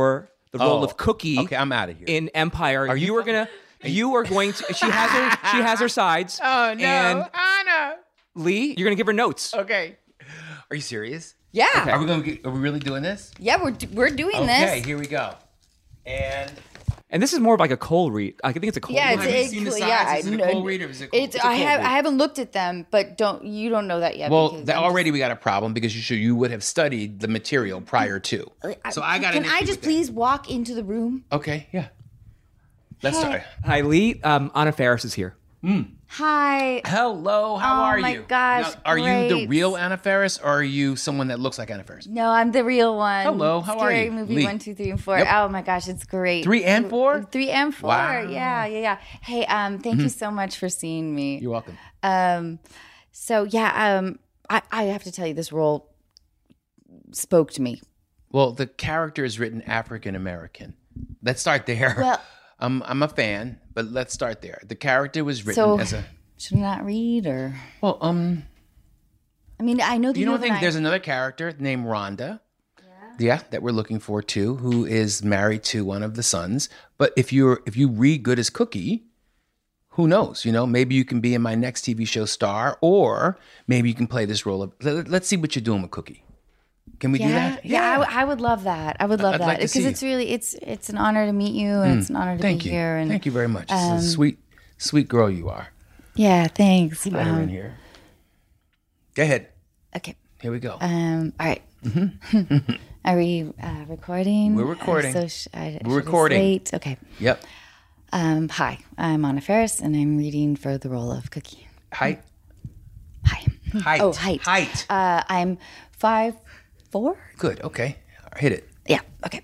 Speaker 1: the role of Cookie.
Speaker 4: Okay, I'm out of here.
Speaker 1: In Empire. You are going to. She has her sides.
Speaker 4: Oh no,
Speaker 1: And
Speaker 4: Anna.
Speaker 1: Lee, you're going to give her notes.
Speaker 4: Okay. Are you serious?
Speaker 2: Yeah.
Speaker 4: Are we really doing this?
Speaker 2: Yeah, we're doing
Speaker 4: Okay,
Speaker 2: this.
Speaker 4: here we go. And
Speaker 1: this is more of like a cold read. I think it's a cold
Speaker 2: Yeah,
Speaker 1: read.
Speaker 4: have you seen the sides? Is it a cold read or is it cold?
Speaker 2: It's
Speaker 4: It's a cold read.
Speaker 2: I haven't looked at them, but you don't know that yet.
Speaker 4: well,
Speaker 2: because
Speaker 4: that
Speaker 2: I'm
Speaker 4: already we got a problem because you would have studied the material prior to. So I got.
Speaker 2: Can I just please walk into the room?
Speaker 4: Okay, yeah. Let's start.
Speaker 1: Hi, Lee. Anna Faris is here.
Speaker 2: Hi.
Speaker 4: Hello, how
Speaker 2: Oh
Speaker 4: are
Speaker 2: my
Speaker 4: you?
Speaker 2: gosh,
Speaker 4: Now, are you the
Speaker 2: great.
Speaker 4: real Anna Faris or are you someone that looks like Anna Faris?
Speaker 2: No, I'm the real one.
Speaker 4: Hello, how are
Speaker 2: Scary
Speaker 4: you?
Speaker 2: Movie
Speaker 4: Lee.
Speaker 2: 1, 2, 3, and 4.
Speaker 4: Yep.
Speaker 2: Oh my gosh, it's great.
Speaker 4: 3 and 4?
Speaker 2: 3 and 4.
Speaker 4: Wow.
Speaker 2: Yeah. Hey, thank you so much for seeing me.
Speaker 4: You're welcome.
Speaker 2: So yeah, I have to tell you, this role spoke to me.
Speaker 4: Well, the character is written African American. Let's start there.
Speaker 2: Well-
Speaker 4: I'm a fan, but let's start there. The character was written
Speaker 2: So
Speaker 4: as a
Speaker 2: should I not read or?
Speaker 4: well.
Speaker 2: I mean, I know that
Speaker 4: You don't
Speaker 2: have
Speaker 4: think
Speaker 2: an
Speaker 4: there's another character named Rhonda? Yeah, that we're looking for too, who is married to one of the sons. But if you read good as Cookie, who knows? You know, maybe you can be in my next TV show star, or maybe you can play this role of. Let's see what you're doing with Cookie. Can we do that?
Speaker 2: Yeah, I would love that. I would love
Speaker 4: I'd
Speaker 2: that
Speaker 4: like to
Speaker 2: because
Speaker 4: see
Speaker 2: it's really it's an honor to meet you and it's an honor to
Speaker 4: Thank
Speaker 2: be
Speaker 4: you.
Speaker 2: here. And
Speaker 4: Thank you very much. This is a sweet girl you are.
Speaker 2: yeah, thanks.
Speaker 4: Let her in here. Go ahead.
Speaker 2: Okay.
Speaker 4: Here we go.
Speaker 2: All right. Are we recording?
Speaker 4: We're recording.
Speaker 2: So
Speaker 4: We're recording.
Speaker 2: Wait. Okay.
Speaker 4: Yep.
Speaker 2: Hi, I'm Anna Faris, and I'm reading for the role of Cookie.
Speaker 4: Height.
Speaker 2: Hi.
Speaker 4: Height.
Speaker 2: Oh, height.
Speaker 4: Height.
Speaker 2: I'm 5'4".
Speaker 4: Good. Okay. Hit it.
Speaker 2: Yeah. Okay.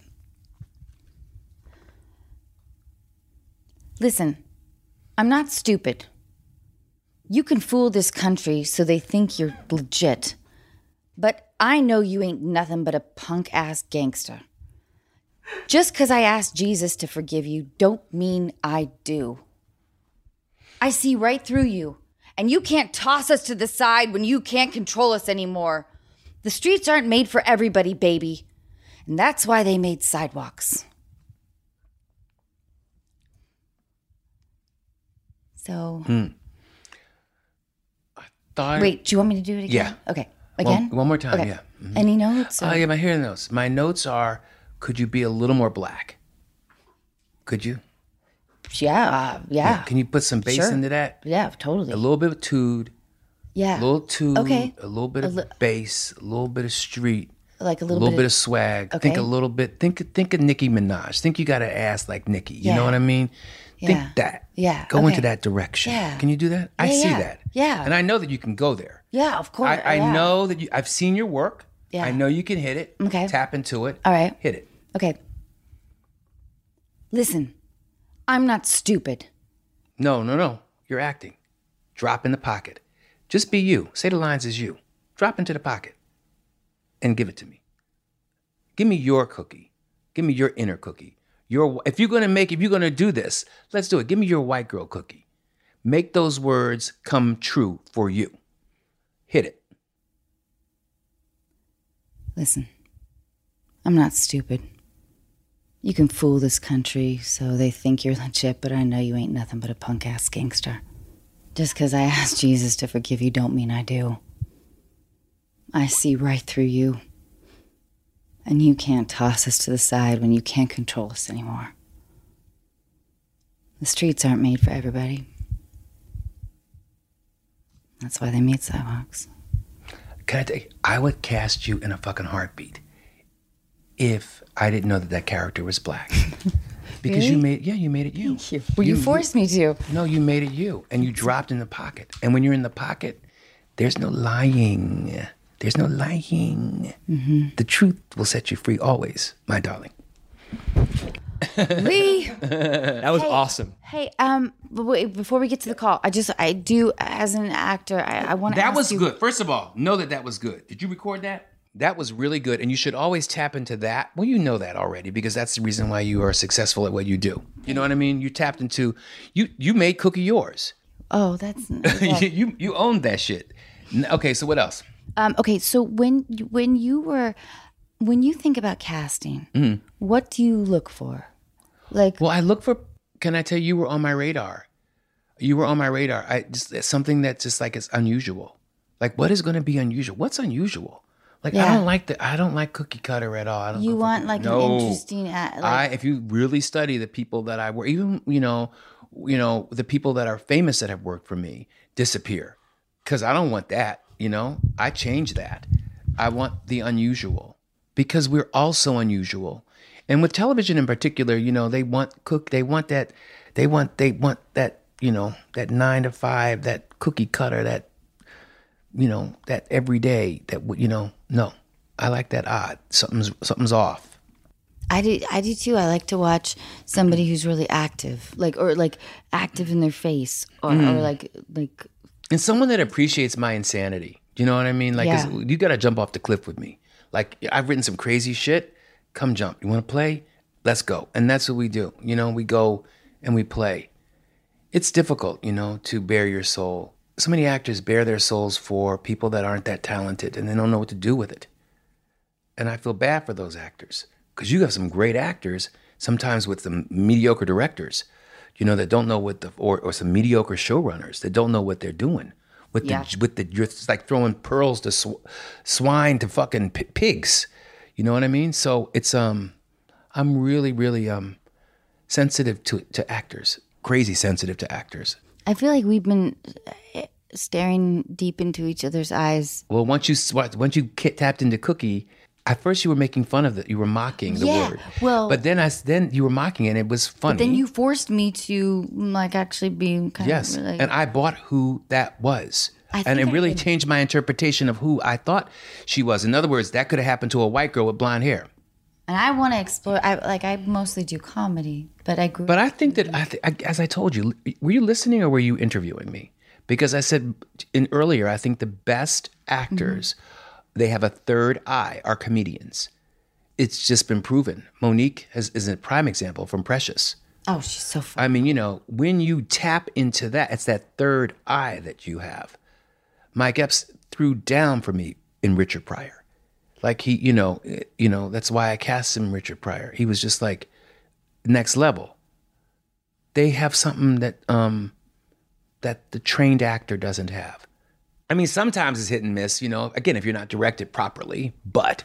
Speaker 2: Listen, I'm not stupid. You can fool this country so they think you're legit. But I know you ain't nothing but a punk-ass gangster. Just because I asked Jesus to forgive you don't mean I do. I see right through you, and you can't toss us to the side when you can't control us anymore. The streets aren't made for everybody, baby. And that's why they made sidewalks. So, wait, do you want me to do it again?
Speaker 4: Yeah.
Speaker 2: Okay. Again?
Speaker 4: One more time,
Speaker 2: Okay.
Speaker 4: yeah. Mhm.
Speaker 2: Any notes? or-
Speaker 4: Yeah, here are the notes. My notes are, could you be a little more black? Could you?
Speaker 2: Yeah.
Speaker 4: Can you put some bass
Speaker 2: Sure.
Speaker 4: into that?
Speaker 2: Yeah, totally.
Speaker 4: A little bit of tood,
Speaker 2: Yeah.
Speaker 4: a little tood,
Speaker 2: Okay.
Speaker 4: a little bit of bass, a little bit of street,
Speaker 2: Like a
Speaker 4: a
Speaker 2: little,
Speaker 4: little bit of swag.
Speaker 2: Okay.
Speaker 4: Think a little bit. Think of Nicki Minaj. Think you got an ass like Nicki. You know
Speaker 2: Yeah.
Speaker 4: what I mean?
Speaker 2: Yeah.
Speaker 4: Think that.
Speaker 2: Yeah,
Speaker 4: Go
Speaker 2: okay.
Speaker 4: into that direction.
Speaker 2: Yeah.
Speaker 4: Can you do that? I
Speaker 2: Yeah,
Speaker 4: see
Speaker 2: yeah.
Speaker 4: that.
Speaker 2: Yeah.
Speaker 4: And I know that you can go there.
Speaker 2: Yeah, of course.
Speaker 4: I
Speaker 2: yeah.
Speaker 4: know that I've seen your work.
Speaker 2: Yeah.
Speaker 4: I know you can hit it.
Speaker 2: Okay.
Speaker 4: Tap into it.
Speaker 2: All right.
Speaker 4: Hit it.
Speaker 2: Okay. Listen, I'm not stupid.
Speaker 4: No. You're acting. Drop in the pocket. Just be you. Say the lines as you. Drop into the pocket and give it to me. Give me your cookie. Give me your inner cookie. If you're gonna do this, let's do it. Give me your white girl cookie. Make those words come true for you. Hit it.
Speaker 2: Listen, I'm not stupid. You can fool this country so they think you're legit, but I know you ain't nothing but a punk-ass gangster. Just because I asked Jesus to forgive you don't mean I do. I see right through you. And you can't toss us to the side when you can't control us anymore. The streets aren't made for everybody. That's why they made sidewalks.
Speaker 4: Can I tell you, I would cast you in a fucking heartbeat if I didn't know that character was black. Because
Speaker 2: Really?
Speaker 4: you made it you.
Speaker 2: Thank you. Well, you forced me to.
Speaker 4: No, you made it you. And you dropped in the pocket. And when you're in the pocket, there's no lying. There's no lying.
Speaker 2: Mm-hmm.
Speaker 4: The truth will set you free always, my darling.
Speaker 2: Lee!
Speaker 1: That was awesome.
Speaker 2: Hey, wait, before we get to the call, I do, as an actor, I want to
Speaker 4: That
Speaker 2: ask
Speaker 4: was
Speaker 2: you,
Speaker 4: good. First of all, know that was good. Did you record that? That was really good. And you should always tap into that. Well, you know that already because that's the reason why you are successful at what you do. You know what I mean? You tapped into, you made Cookie yours.
Speaker 2: Oh, that's...
Speaker 4: you owned that shit. Okay, so what else?
Speaker 2: Okay, so when you were When you think about casting, what do you look for? Like,
Speaker 4: Well, I look for. Can I tell you, you were on my radar. You were on my radar. It's something that's just like it's unusual. Like, what is going to be unusual? What's unusual? Like,
Speaker 2: Yeah.
Speaker 4: I don't like cookie cutter at all. I don't
Speaker 2: you
Speaker 4: go for
Speaker 2: want
Speaker 4: cookie-
Speaker 2: like
Speaker 4: No.
Speaker 2: an interesting,
Speaker 4: If you really study the people that I work, even the people that are famous that have worked for me disappear, because I don't want that. I change that. I want the unusual, because we're also unusual, and with television in particular, they want that 9 to 5, that cookie cutter, that that everyday, no, I like that odd. Something's off.
Speaker 2: I do too. I like to watch somebody who's really active, like active in their face, or like.
Speaker 4: And someone that appreciates my insanity. Do you know what I mean? Like, 'cause
Speaker 2: Yeah.
Speaker 4: you got to jump off the cliff with me. Like, I've written some crazy shit. Come jump. You want to play? Let's go. And that's what we do. We go and we play. It's difficult, to bare your soul. So many actors bare their souls for people that aren't that talented, and they don't know what to do with it. And I feel bad for those actors, because you have some great actors, sometimes with some mediocre directors, that don't know or some mediocre showrunners that don't know what they're doing. It's like throwing pearls to swine to fucking pigs. You know what I mean? So it's I'm really, really sensitive to actors, crazy sensitive to actors.
Speaker 2: I feel like we've been staring deep into each other's eyes.
Speaker 4: Well, once you tapped into Cookie, at first you were making fun of it. You were mocking the
Speaker 2: Yeah,
Speaker 4: word.
Speaker 2: well-
Speaker 4: but then you were mocking it, and it was funny.
Speaker 2: Then you forced me to actually be kind
Speaker 4: Yes,
Speaker 2: of like,
Speaker 4: and I bought who that was.
Speaker 2: I
Speaker 4: And it
Speaker 2: think I
Speaker 4: really
Speaker 2: did.
Speaker 4: changed my interpretation of who I thought she was. In other words, that could have happened to a white girl with blonde hair.
Speaker 2: and I want to explore. I mostly do comedy, but I grew.
Speaker 4: But I think that, as I told you, were you listening or were you interviewing me? Because I said earlier, I think the best actors, they have a third eye, are comedians. It's just been proven. Monique is a prime example from Precious.
Speaker 2: Oh, she's so funny.
Speaker 4: I mean, when you tap into that, it's that third eye that you have. Mike Epps threw down for me in Richard Pryor. Like he, that's why I cast him Richard Pryor. He was just like next level. They have something that that the trained actor doesn't have. I mean, sometimes it's hit and miss, again, if you're not directed properly, but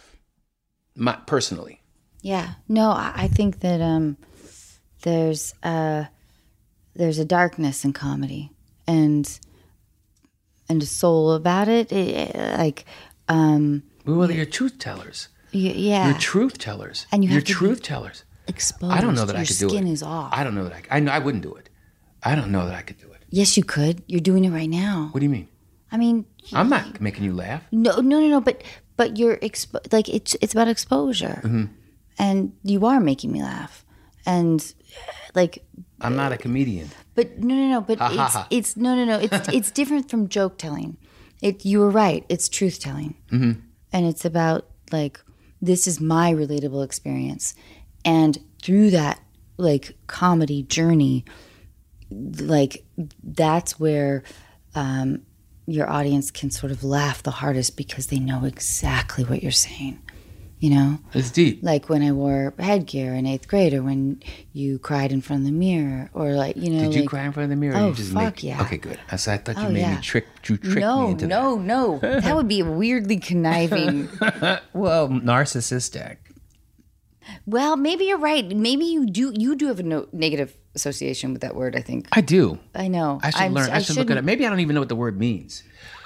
Speaker 4: personally.
Speaker 2: Yeah. No, I think that there's a darkness in comedy and a soul about it.
Speaker 4: Well, you're truth tellers.
Speaker 2: Yeah.
Speaker 4: You're truth tellers.
Speaker 2: And you
Speaker 4: you're
Speaker 2: have to be
Speaker 4: truth tellers.
Speaker 2: Exposed.
Speaker 4: I don't know that I
Speaker 2: Your
Speaker 4: could do it.
Speaker 2: skin is off.
Speaker 4: I don't know that I wouldn't do it. I don't know that I could do it.
Speaker 2: Yes, you could. You're doing it right now.
Speaker 4: What do you mean?
Speaker 2: I mean,
Speaker 4: I'm not making you laugh.
Speaker 2: no. But you're it's about exposure,
Speaker 4: Mm-hmm.
Speaker 2: and you are making me laugh, and
Speaker 4: I'm not a comedian.
Speaker 2: But no. But it's no. It's different from joke telling. You were right. It's truth telling, and it's about this is my relatable experience, and through that comedy journey, that's where your audience can sort of laugh the hardest because they know exactly what you're saying.
Speaker 4: It's deep.
Speaker 2: Like when I wore headgear in 8th grade, or when you cried in front of the mirror, or
Speaker 4: Did you cry in front of the mirror?
Speaker 2: Oh,
Speaker 4: you just
Speaker 2: fuck yeah.
Speaker 4: Okay, good. I thought you
Speaker 2: Oh,
Speaker 4: made
Speaker 2: yeah.
Speaker 4: me trick me into that.
Speaker 2: No. That would be weirdly conniving.
Speaker 4: Well, narcissistic.
Speaker 2: Well, maybe you're right. Maybe you do have a negative association with that word, I think.
Speaker 4: I do.
Speaker 2: I know.
Speaker 4: I should learn. I should look at it. Maybe I don't even know what the word means.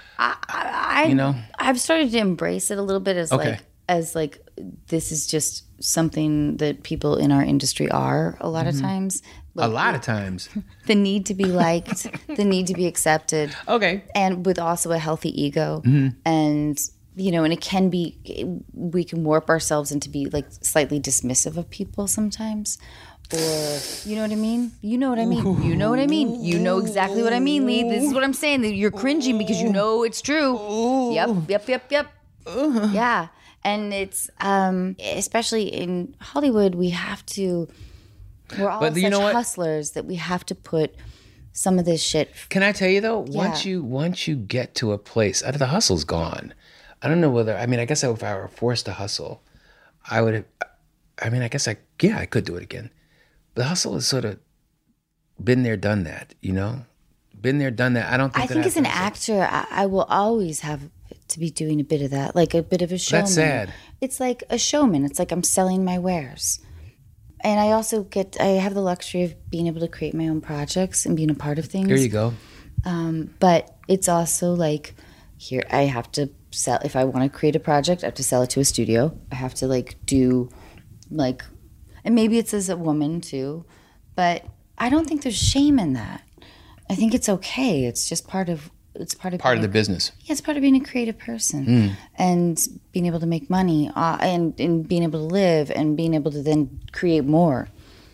Speaker 2: I've started to embrace it a little bit as this is just something that people in our industry are a lot of times.
Speaker 4: A lot of times.
Speaker 2: The need to be liked, the need to be accepted.
Speaker 4: Okay.
Speaker 2: And with also a healthy ego. And, and it can be, we can warp ourselves into be slightly dismissive of people sometimes. Or, you know what I mean? You know what I mean? You know what I mean? You know exactly what I mean, Lee. This is what I'm saying. That you're cringing because you know it's true. Yep. Yeah. And it's, especially in Hollywood, we're all
Speaker 4: But you
Speaker 2: such
Speaker 4: know what?
Speaker 2: hustlers that we have to put some of this shit.
Speaker 4: Can I tell you though?
Speaker 2: Yeah.
Speaker 4: Once you get to a place, the hustle's gone. I don't know whether, I mean, I guess if I were forced to hustle, I would have, I mean, I guess I could do it again. But hustle has sort of been there, done that, you know? Been there, done that. I don't think
Speaker 2: I think as an actor, I will always have to be doing a bit of that, like a bit of a showman.
Speaker 4: That's sad.
Speaker 2: It's like a showman. It's like I'm selling my wares. And I also I have the luxury of being able to create my own projects and being a part of things.
Speaker 4: There you go.
Speaker 2: But it's also like, here, I have to sell, if I want to create a project, I have to sell it to a studio. I have to like do like, and maybe it's as a woman too, but I don't think there's shame in that. I think it's okay. It's just part of
Speaker 4: The business.
Speaker 2: Yeah, it's part of being a creative person and being able to make money and being able to live and being able to then create more.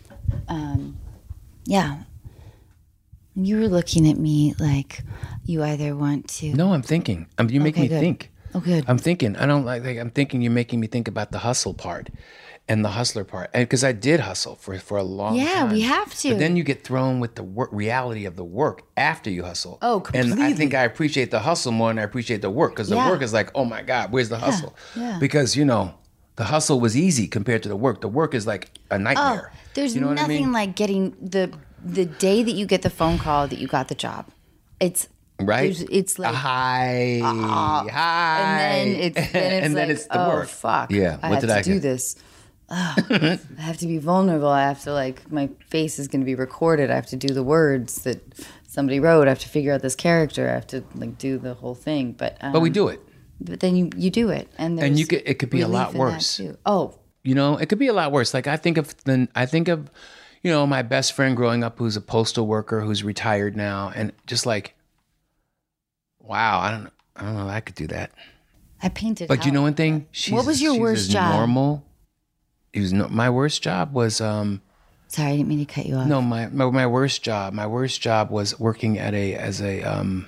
Speaker 2: Yeah. You were looking at me like you either want to.
Speaker 4: No, I'm thinking. You make me
Speaker 2: good.
Speaker 4: think.
Speaker 2: Oh, good.
Speaker 4: I'm thinking. I don't like I'm thinking you're making me think about the hustle part and the hustler part. And because I did hustle for a long time.
Speaker 2: Yeah, we have to.
Speaker 4: But then you get thrown with the reality of the work after you hustle.
Speaker 2: Oh, completely.
Speaker 4: And I think I appreciate the hustle more than I appreciate the work, because the work is like, oh my God, where's the hustle?
Speaker 2: Yeah.
Speaker 4: Because, the hustle was easy compared to the work. The work is like a nightmare.
Speaker 2: There's
Speaker 4: you know
Speaker 2: nothing
Speaker 4: what I mean?
Speaker 2: like getting the day that you get the phone call that you got the job. It's
Speaker 4: Right?
Speaker 2: It's like
Speaker 4: hi,
Speaker 2: and then it's
Speaker 4: the
Speaker 2: oh
Speaker 4: work.
Speaker 2: fuck,
Speaker 4: Yeah,
Speaker 2: I
Speaker 4: what
Speaker 2: have
Speaker 4: did
Speaker 2: to
Speaker 4: I
Speaker 2: do
Speaker 4: get?
Speaker 2: this. I have to be vulnerable. I have to my face is going to be recorded. I have to do the words that somebody wrote. I have to figure out this character. I have to do the whole thing. But
Speaker 4: we do it.
Speaker 2: But then you do it, and
Speaker 4: it could be a lot
Speaker 2: relief in that
Speaker 4: worse.
Speaker 2: too. Oh,
Speaker 4: It could be a lot worse. Like I think of my best friend growing up who's a postal worker who's retired now, and just like, wow, I don't know if I could do that.
Speaker 2: I painted.
Speaker 4: But you know one thing?
Speaker 2: What was your worst job?
Speaker 4: Normal. My worst job was
Speaker 2: Sorry, I didn't mean to cut you off.
Speaker 4: no, my worst job. My worst job was working as a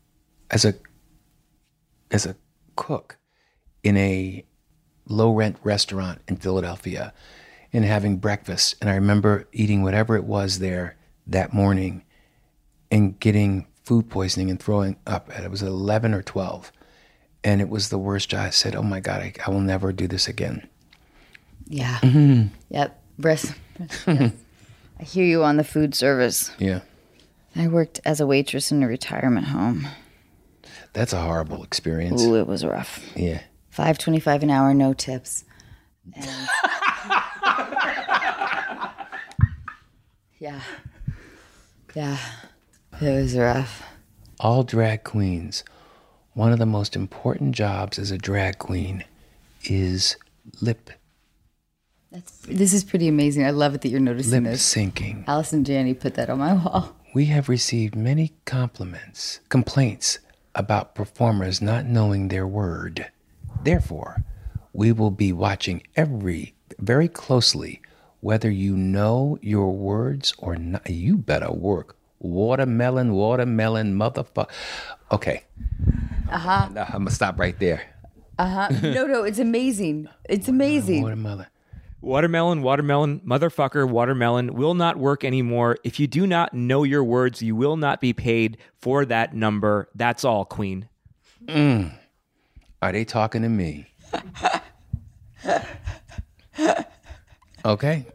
Speaker 4: cook in a low rent restaurant in Philadelphia and having breakfast. And I remember eating whatever it was there that morning and getting food poisoning and throwing up. It was 11 or 12. And it was the worst job. I said, oh my God, I will never do this again.
Speaker 2: Yeah.
Speaker 4: Mm-hmm.
Speaker 2: Yep. Breast. Yes. I hear you on the food service.
Speaker 4: Yeah.
Speaker 2: I worked as a waitress in a retirement home.
Speaker 4: That's a horrible experience.
Speaker 2: Ooh, it was rough.
Speaker 4: Yeah.
Speaker 2: $5.25 an hour, no tips. And yeah. Yeah. It was rough.
Speaker 4: All drag queens, one of the most important jobs as a drag queen is lip
Speaker 2: This is pretty amazing. I love it that you're noticing this.
Speaker 4: syncing.
Speaker 2: Allison Janney put that on my wall.
Speaker 4: We have received many complaints about performers not knowing their word. Therefore, we will be watching very closely whether you know your words or not. You better work. Watermelon, motherfucker. Okay. I'm going to stop right there.
Speaker 2: No, it's amazing. It's amazing.
Speaker 4: Watermelon.
Speaker 1: Watermelon, motherfucker, watermelon will not work anymore. If you do not know your words, you will not be paid for that number. That's all, Queen.
Speaker 4: Are they talking to me? Okay.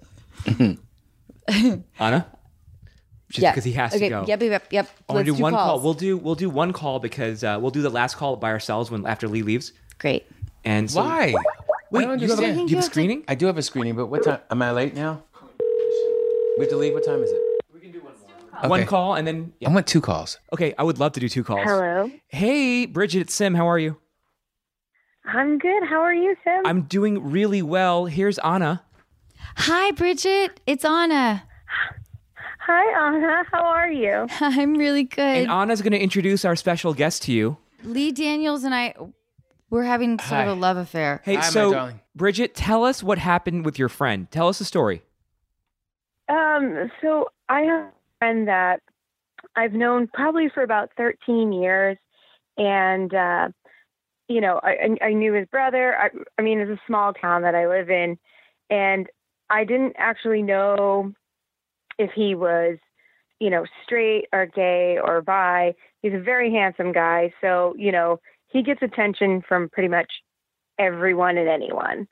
Speaker 1: Anna? Just because he has to go.
Speaker 2: Yep.
Speaker 1: I want to
Speaker 2: Let's
Speaker 1: do one call.
Speaker 2: calls.
Speaker 1: We'll do one call because we'll do the last call by ourselves after Lee leaves.
Speaker 2: Great.
Speaker 1: And so,
Speaker 4: Why?
Speaker 1: Wait,
Speaker 4: I don't
Speaker 1: you have
Speaker 4: understand.
Speaker 1: a screening?
Speaker 4: I do have a screening, but what time? Am I late now? We have to leave. What time is it? We can do one more.
Speaker 1: One call and then.
Speaker 4: I want 2 calls.
Speaker 1: Okay, I would love to do 2 calls.
Speaker 6: Hello.
Speaker 1: Hey, Bridget, it's Sim. How are you?
Speaker 6: I'm good. How are you, Sim?
Speaker 1: I'm doing really well. Here's Anna.
Speaker 2: Hi, Bridget. It's Anna.
Speaker 6: Hi, Anna. How are you?
Speaker 2: I'm really good.
Speaker 1: And Anna's going to introduce our special guest to you.
Speaker 2: Lee Daniels and I, we're having sort of a love affair.
Speaker 1: Hey,
Speaker 4: Hi, my
Speaker 1: so
Speaker 4: darling.
Speaker 1: Bridget, tell us what happened with your friend. Tell us the story.
Speaker 6: So I have a friend that I've known probably for about 13 years, and I knew his brother. I mean, it's a small town that I live in, and I didn't actually know if he was, straight or gay or bi. He's a very handsome guy, so he gets attention from pretty much everyone and anyone.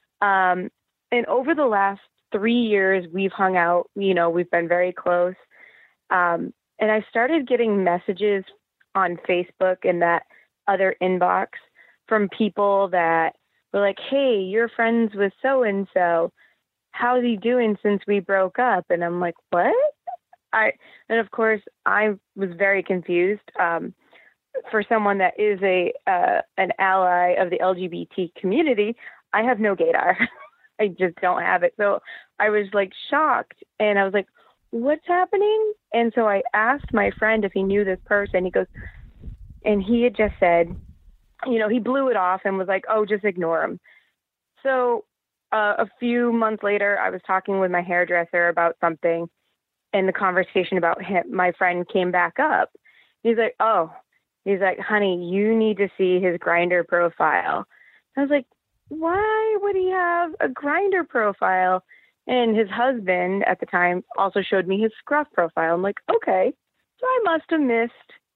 Speaker 6: And over the last 3 years, we've hung out, we've been very close. And I started getting messages on Facebook and that other inbox from people that were like, hey, you're friends with so-and-so. How's he doing since we broke up? And I'm like, what? And of course, I was very confused. For someone that is an ally of the LGBT community, I have no gaydar. I just don't have it. So I was like shocked, and I was like, what's happening? And so I asked my friend if he knew this person. He goes, and he had just said, he blew it off and was like, oh, just ignore him. So a few months later, I was talking with my hairdresser about something, and the conversation about him, my friend, came back up. He's like, honey, you need to see his Grindr profile. I was like, why would he have a Grindr profile? And his husband at the time also showed me his Scruff profile. I'm like, okay, so I must have missed,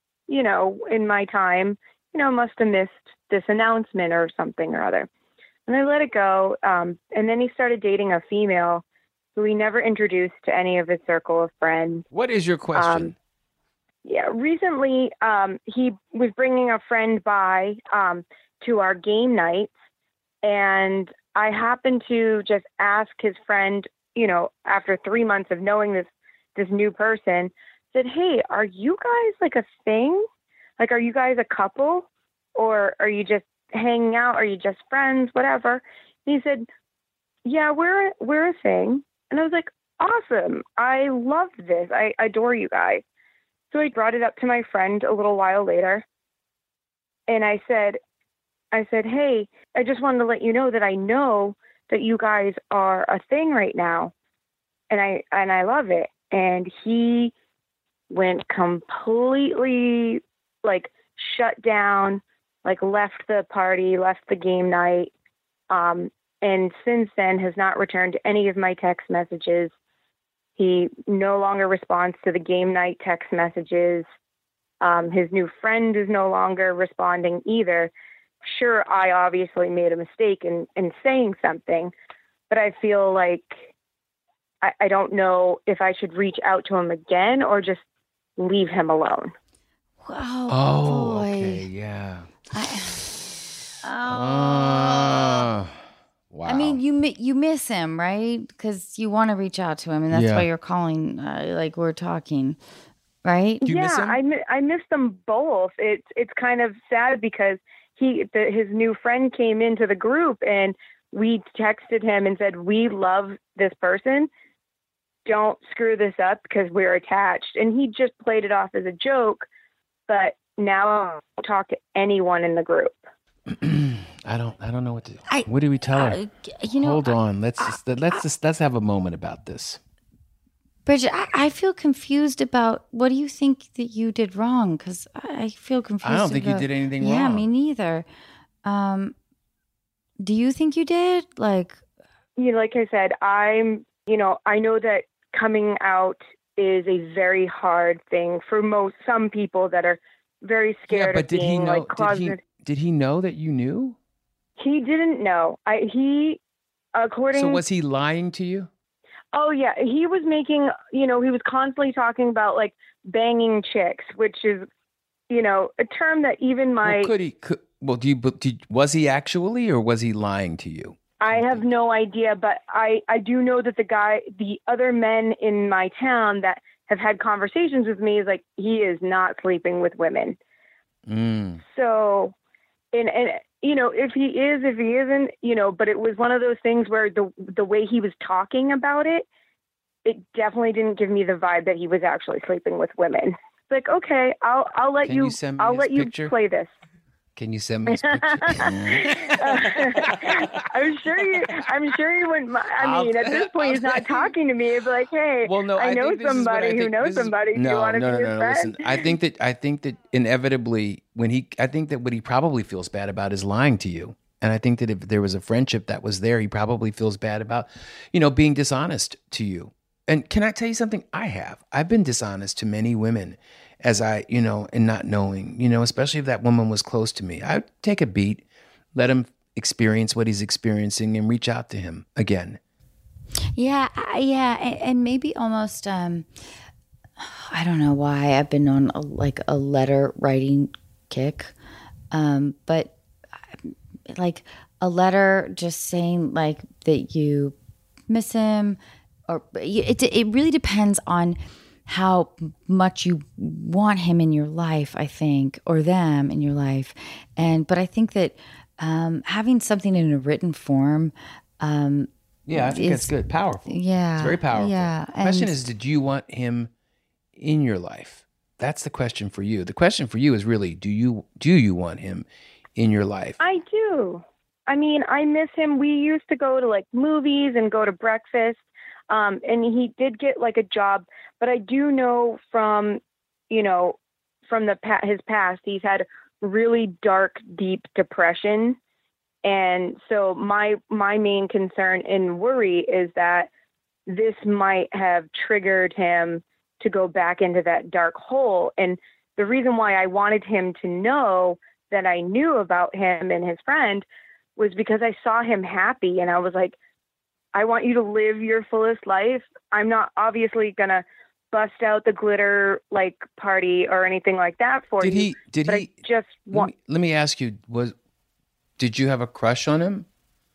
Speaker 6: in my time, must have missed this announcement or something or other. And I let it go. And then he started dating a female who he never introduced to any of his circle of friends.
Speaker 5: What is your question?
Speaker 6: Recently, he was bringing a friend by to our game nights, and I happened to just ask his friend, after 3 months of knowing this new person, said, hey, are you guys like a thing? Like, are you guys a couple, or are you just hanging out? Are you just friends? Whatever. And he said, yeah, we're a thing. And I was like, awesome. I love this. I adore you guys. So I brought it up to my friend a little while later, and I said, hey, I just wanted to let you know that I know that you guys are a thing right now, and I love it. And he went completely like shut down, like left the party, left the game night, and since then has not returned to any of my text messages. He no longer responds to the game night text messages. His new friend is no longer responding either. Sure, I obviously made a mistake in saying something, but I feel like I don't know if I should reach out to him again or just leave him alone.
Speaker 2: Oh, boy.
Speaker 5: Okay, yeah. Wow.
Speaker 2: I mean, you miss him, right? Because you want to reach out to him, and that's why you're calling, like we're talking, right?
Speaker 5: Do you miss him?
Speaker 6: I miss them both. It's kind of sad because his new friend came into the group, and we texted him and said, we love this person. Don't screw this up because we're attached. And he just played it off as a joke, but now I don't talk to anyone in the group.
Speaker 5: I don't know what to. What do we tell her? Hold on. Let's have a moment about this.
Speaker 2: Bridget, I feel confused about what do you think that you did wrong? Because I feel confused.
Speaker 5: I don't think you did anything wrong.
Speaker 2: Yeah, me neither. Do you think you did? Like
Speaker 6: I said, I know that coming out is a very hard thing for some people that are very scared of being like closeted.
Speaker 5: Did he know that you knew?
Speaker 6: He didn't know. So
Speaker 5: was he lying to you?
Speaker 6: Oh yeah, he was making. He was constantly talking about like banging chicks, which is, a term that even my.
Speaker 5: Was he actually, or was he lying to you?
Speaker 6: I have no idea, but I do know that the other men in my town that have had conversations with me is like, he is not sleeping with women. So, and if he is, if he isn't, but it was one of those things where the way he was talking about it definitely didn't give me the vibe that he was actually sleeping with women. It's like, okay, I'll let you play this.
Speaker 5: Can you send me his picture?
Speaker 6: I'm sure you wouldn't. At this point, he's not talking to me. He'd be like, "Hey, I know somebody who knows somebody. Do you want to be his friend?"
Speaker 5: Listen, I think that inevitably, I think that what he probably feels bad about is lying to you. And I think that if there was a friendship that was there, he probably feels bad about, being dishonest to you. And can I tell you something? I've been dishonest to many women, as I, and not knowing, especially if that woman was close to me. I'd take a beat, let him experience what he's experiencing and reach out to him again.
Speaker 2: Yeah. And maybe almost, I don't know why I've been on a letter writing kick. But like a letter just saying like that you miss him, or it really depends on how much you want him in your life, I think, or them in your life. But I think that having something in a written form,
Speaker 5: I think that's good. Powerful.
Speaker 2: Yeah.
Speaker 5: It's very powerful.
Speaker 2: Yeah.
Speaker 5: The question is, did you want him in your life? That's the question for you. The question for you is really, do you want him in your life?
Speaker 6: I do. I mean, I miss him. We used to go to like movies and go to breakfast. And he did get like a job, but I do know from his past, he's had really dark, deep depression. And so my main concern and worry is that this might have triggered him to go back into that dark hole. And the reason why I wanted him to know that I knew about him and his friend was because I saw him happy, and I was like, I want you to live your fullest life. I'm not obviously going to bust out the glitter like party or anything like that for you. I just want.
Speaker 5: Let me ask you, did you have a crush on him?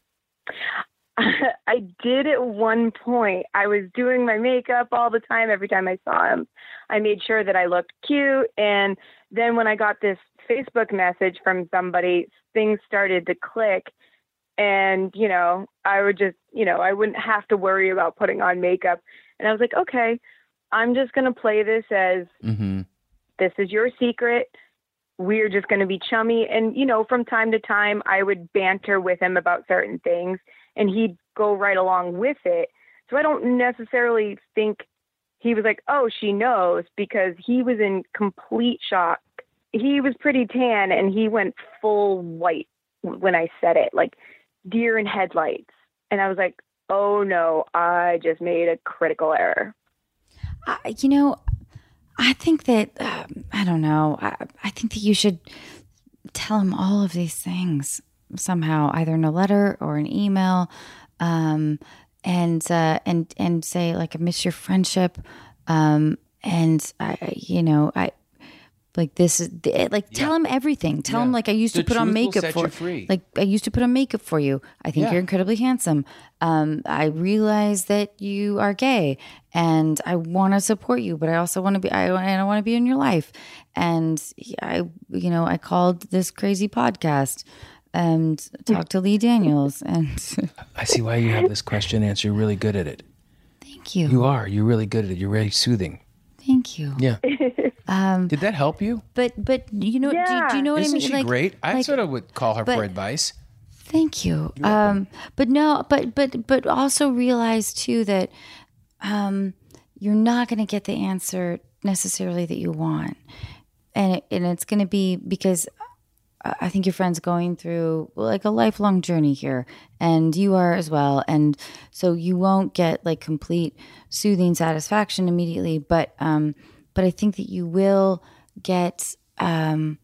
Speaker 6: I did at one point. I was doing my makeup all the time. Every time I saw him, I made sure that I looked cute. And then when I got this Facebook message from somebody, things started to click. And, I would just, I wouldn't have to worry about putting on makeup. And I was like, okay, I'm just going to play this as this is your secret. We're just going to be chummy. And, from time to time, I would banter with him about certain things, and he'd go right along with it. So I don't necessarily think he was like, oh, she knows, because he was in complete shock. He was pretty tan, and he went full white when I said it, like deer in headlights. And I was like, oh no, I just made a critical error.
Speaker 2: I think that, I don't know. I think that you should tell him all of these things somehow, either in a letter or an email, and say like, I miss your friendship. And I like this is like, tell him everything. Tell him like, I used to put on makeup for you. Like I used to put on makeup for you. I think you're incredibly handsome. I realize that you are gay, and I want to support you, but I also want to be. I want to be in your life. And I called this crazy podcast and talked to Lee Daniels. And
Speaker 5: I see why you have this question answer. You're really good at it.
Speaker 2: Thank you.
Speaker 5: You are. You're really good at it. You're very soothing.
Speaker 2: Thank you.
Speaker 5: Yeah. Did that help you?
Speaker 2: But do you know what I mean?
Speaker 5: Isn't she great? I sort of would call her for advice.
Speaker 2: Thank you. But also realize too that you're not going to get the answer necessarily that you want, and it's going to be because I think your friend's going through like a lifelong journey here, and you are as well, and so you won't get like complete soothing satisfaction immediately, but I think that you will get. I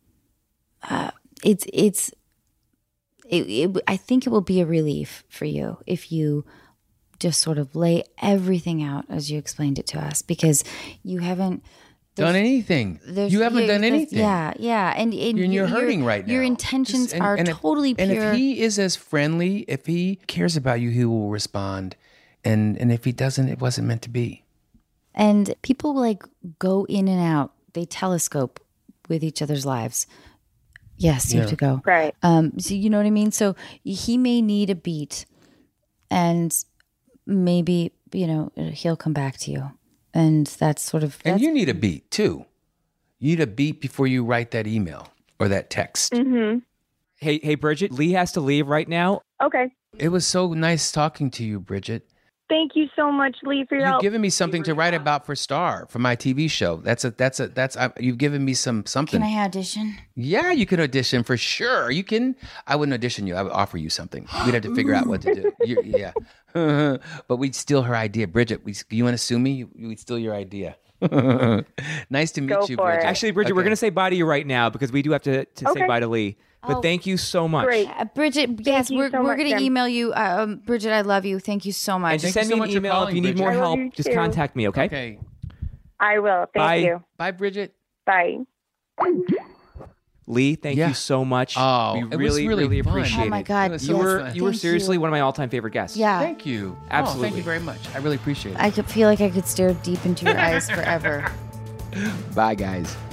Speaker 2: think it will be a relief for you if you just sort of lay everything out as you explained it to us, because you haven't
Speaker 5: done anything. You haven't done anything.
Speaker 2: Yeah. And
Speaker 5: you're hurting right now.
Speaker 2: Your intentions are totally pure.
Speaker 5: And if he is as friendly, if he cares about you, he will respond. And if he doesn't, it wasn't meant to be.
Speaker 2: And people like go in and out. They telescope with each other's lives. Yes, you have to go.
Speaker 6: Right.
Speaker 2: So you know what I mean? So he may need a beat, and maybe, he'll come back to you. And that's sort of...
Speaker 5: And you need a beat too. You need a beat before you write that email or that text.
Speaker 6: Mm-hmm.
Speaker 1: Hey, Bridget, Lee has to leave right now.
Speaker 6: Okay.
Speaker 5: It was so nice talking to you, Bridget.
Speaker 6: Thank you so much, Lee, for your help.
Speaker 5: You've given me something to write about for my TV show. You've given me something.
Speaker 2: Can I audition?
Speaker 5: Yeah, you can audition for sure. You can. I wouldn't audition you. I would offer you something. We'd have to figure out what to do. Yeah. But we'd steal her idea. Bridget, you want to sue me? We'd steal your idea. Nice to meet
Speaker 6: Go
Speaker 5: you,
Speaker 6: for it.
Speaker 5: Bridget.
Speaker 1: Actually, Bridget, we're
Speaker 5: Okay.
Speaker 1: going to say bye to you right now because we do have to say
Speaker 6: Okay.
Speaker 1: bye to Lee. But thank you so much.
Speaker 6: Great.
Speaker 2: Bridget, yes,
Speaker 6: you
Speaker 2: we're
Speaker 6: so much,
Speaker 2: going to
Speaker 6: Jen.
Speaker 2: email you. Bridget, I love you. Thank you so much.
Speaker 1: And just
Speaker 5: Thank
Speaker 1: send
Speaker 5: you
Speaker 1: me
Speaker 5: so
Speaker 1: an
Speaker 5: much for
Speaker 1: email if
Speaker 5: calling,
Speaker 1: you need more
Speaker 5: Bridget.
Speaker 6: I love
Speaker 1: help.
Speaker 6: you
Speaker 1: Just
Speaker 6: too.
Speaker 1: contact me, okay?
Speaker 5: Okay.
Speaker 6: I will.
Speaker 1: Bye.
Speaker 6: Thank you.
Speaker 5: Bye, Bridget.
Speaker 6: Bye.
Speaker 1: Lee, thank
Speaker 5: Yeah.
Speaker 1: you so much.
Speaker 5: Oh,
Speaker 1: we
Speaker 5: it was
Speaker 1: really,
Speaker 5: really
Speaker 1: really
Speaker 5: fun.
Speaker 1: appreciate
Speaker 2: Oh my
Speaker 1: it.
Speaker 2: God,
Speaker 5: It was
Speaker 1: You
Speaker 5: so
Speaker 1: were
Speaker 5: fun.
Speaker 1: you were
Speaker 2: Thank
Speaker 1: seriously
Speaker 2: you.
Speaker 1: one of my all-time favorite guests.
Speaker 2: Yeah.
Speaker 5: Thank you.
Speaker 1: Absolutely.
Speaker 5: Oh, thank you very much. I really appreciate it.
Speaker 2: I could feel like I could stare deep into your eyes forever.
Speaker 5: Bye, guys.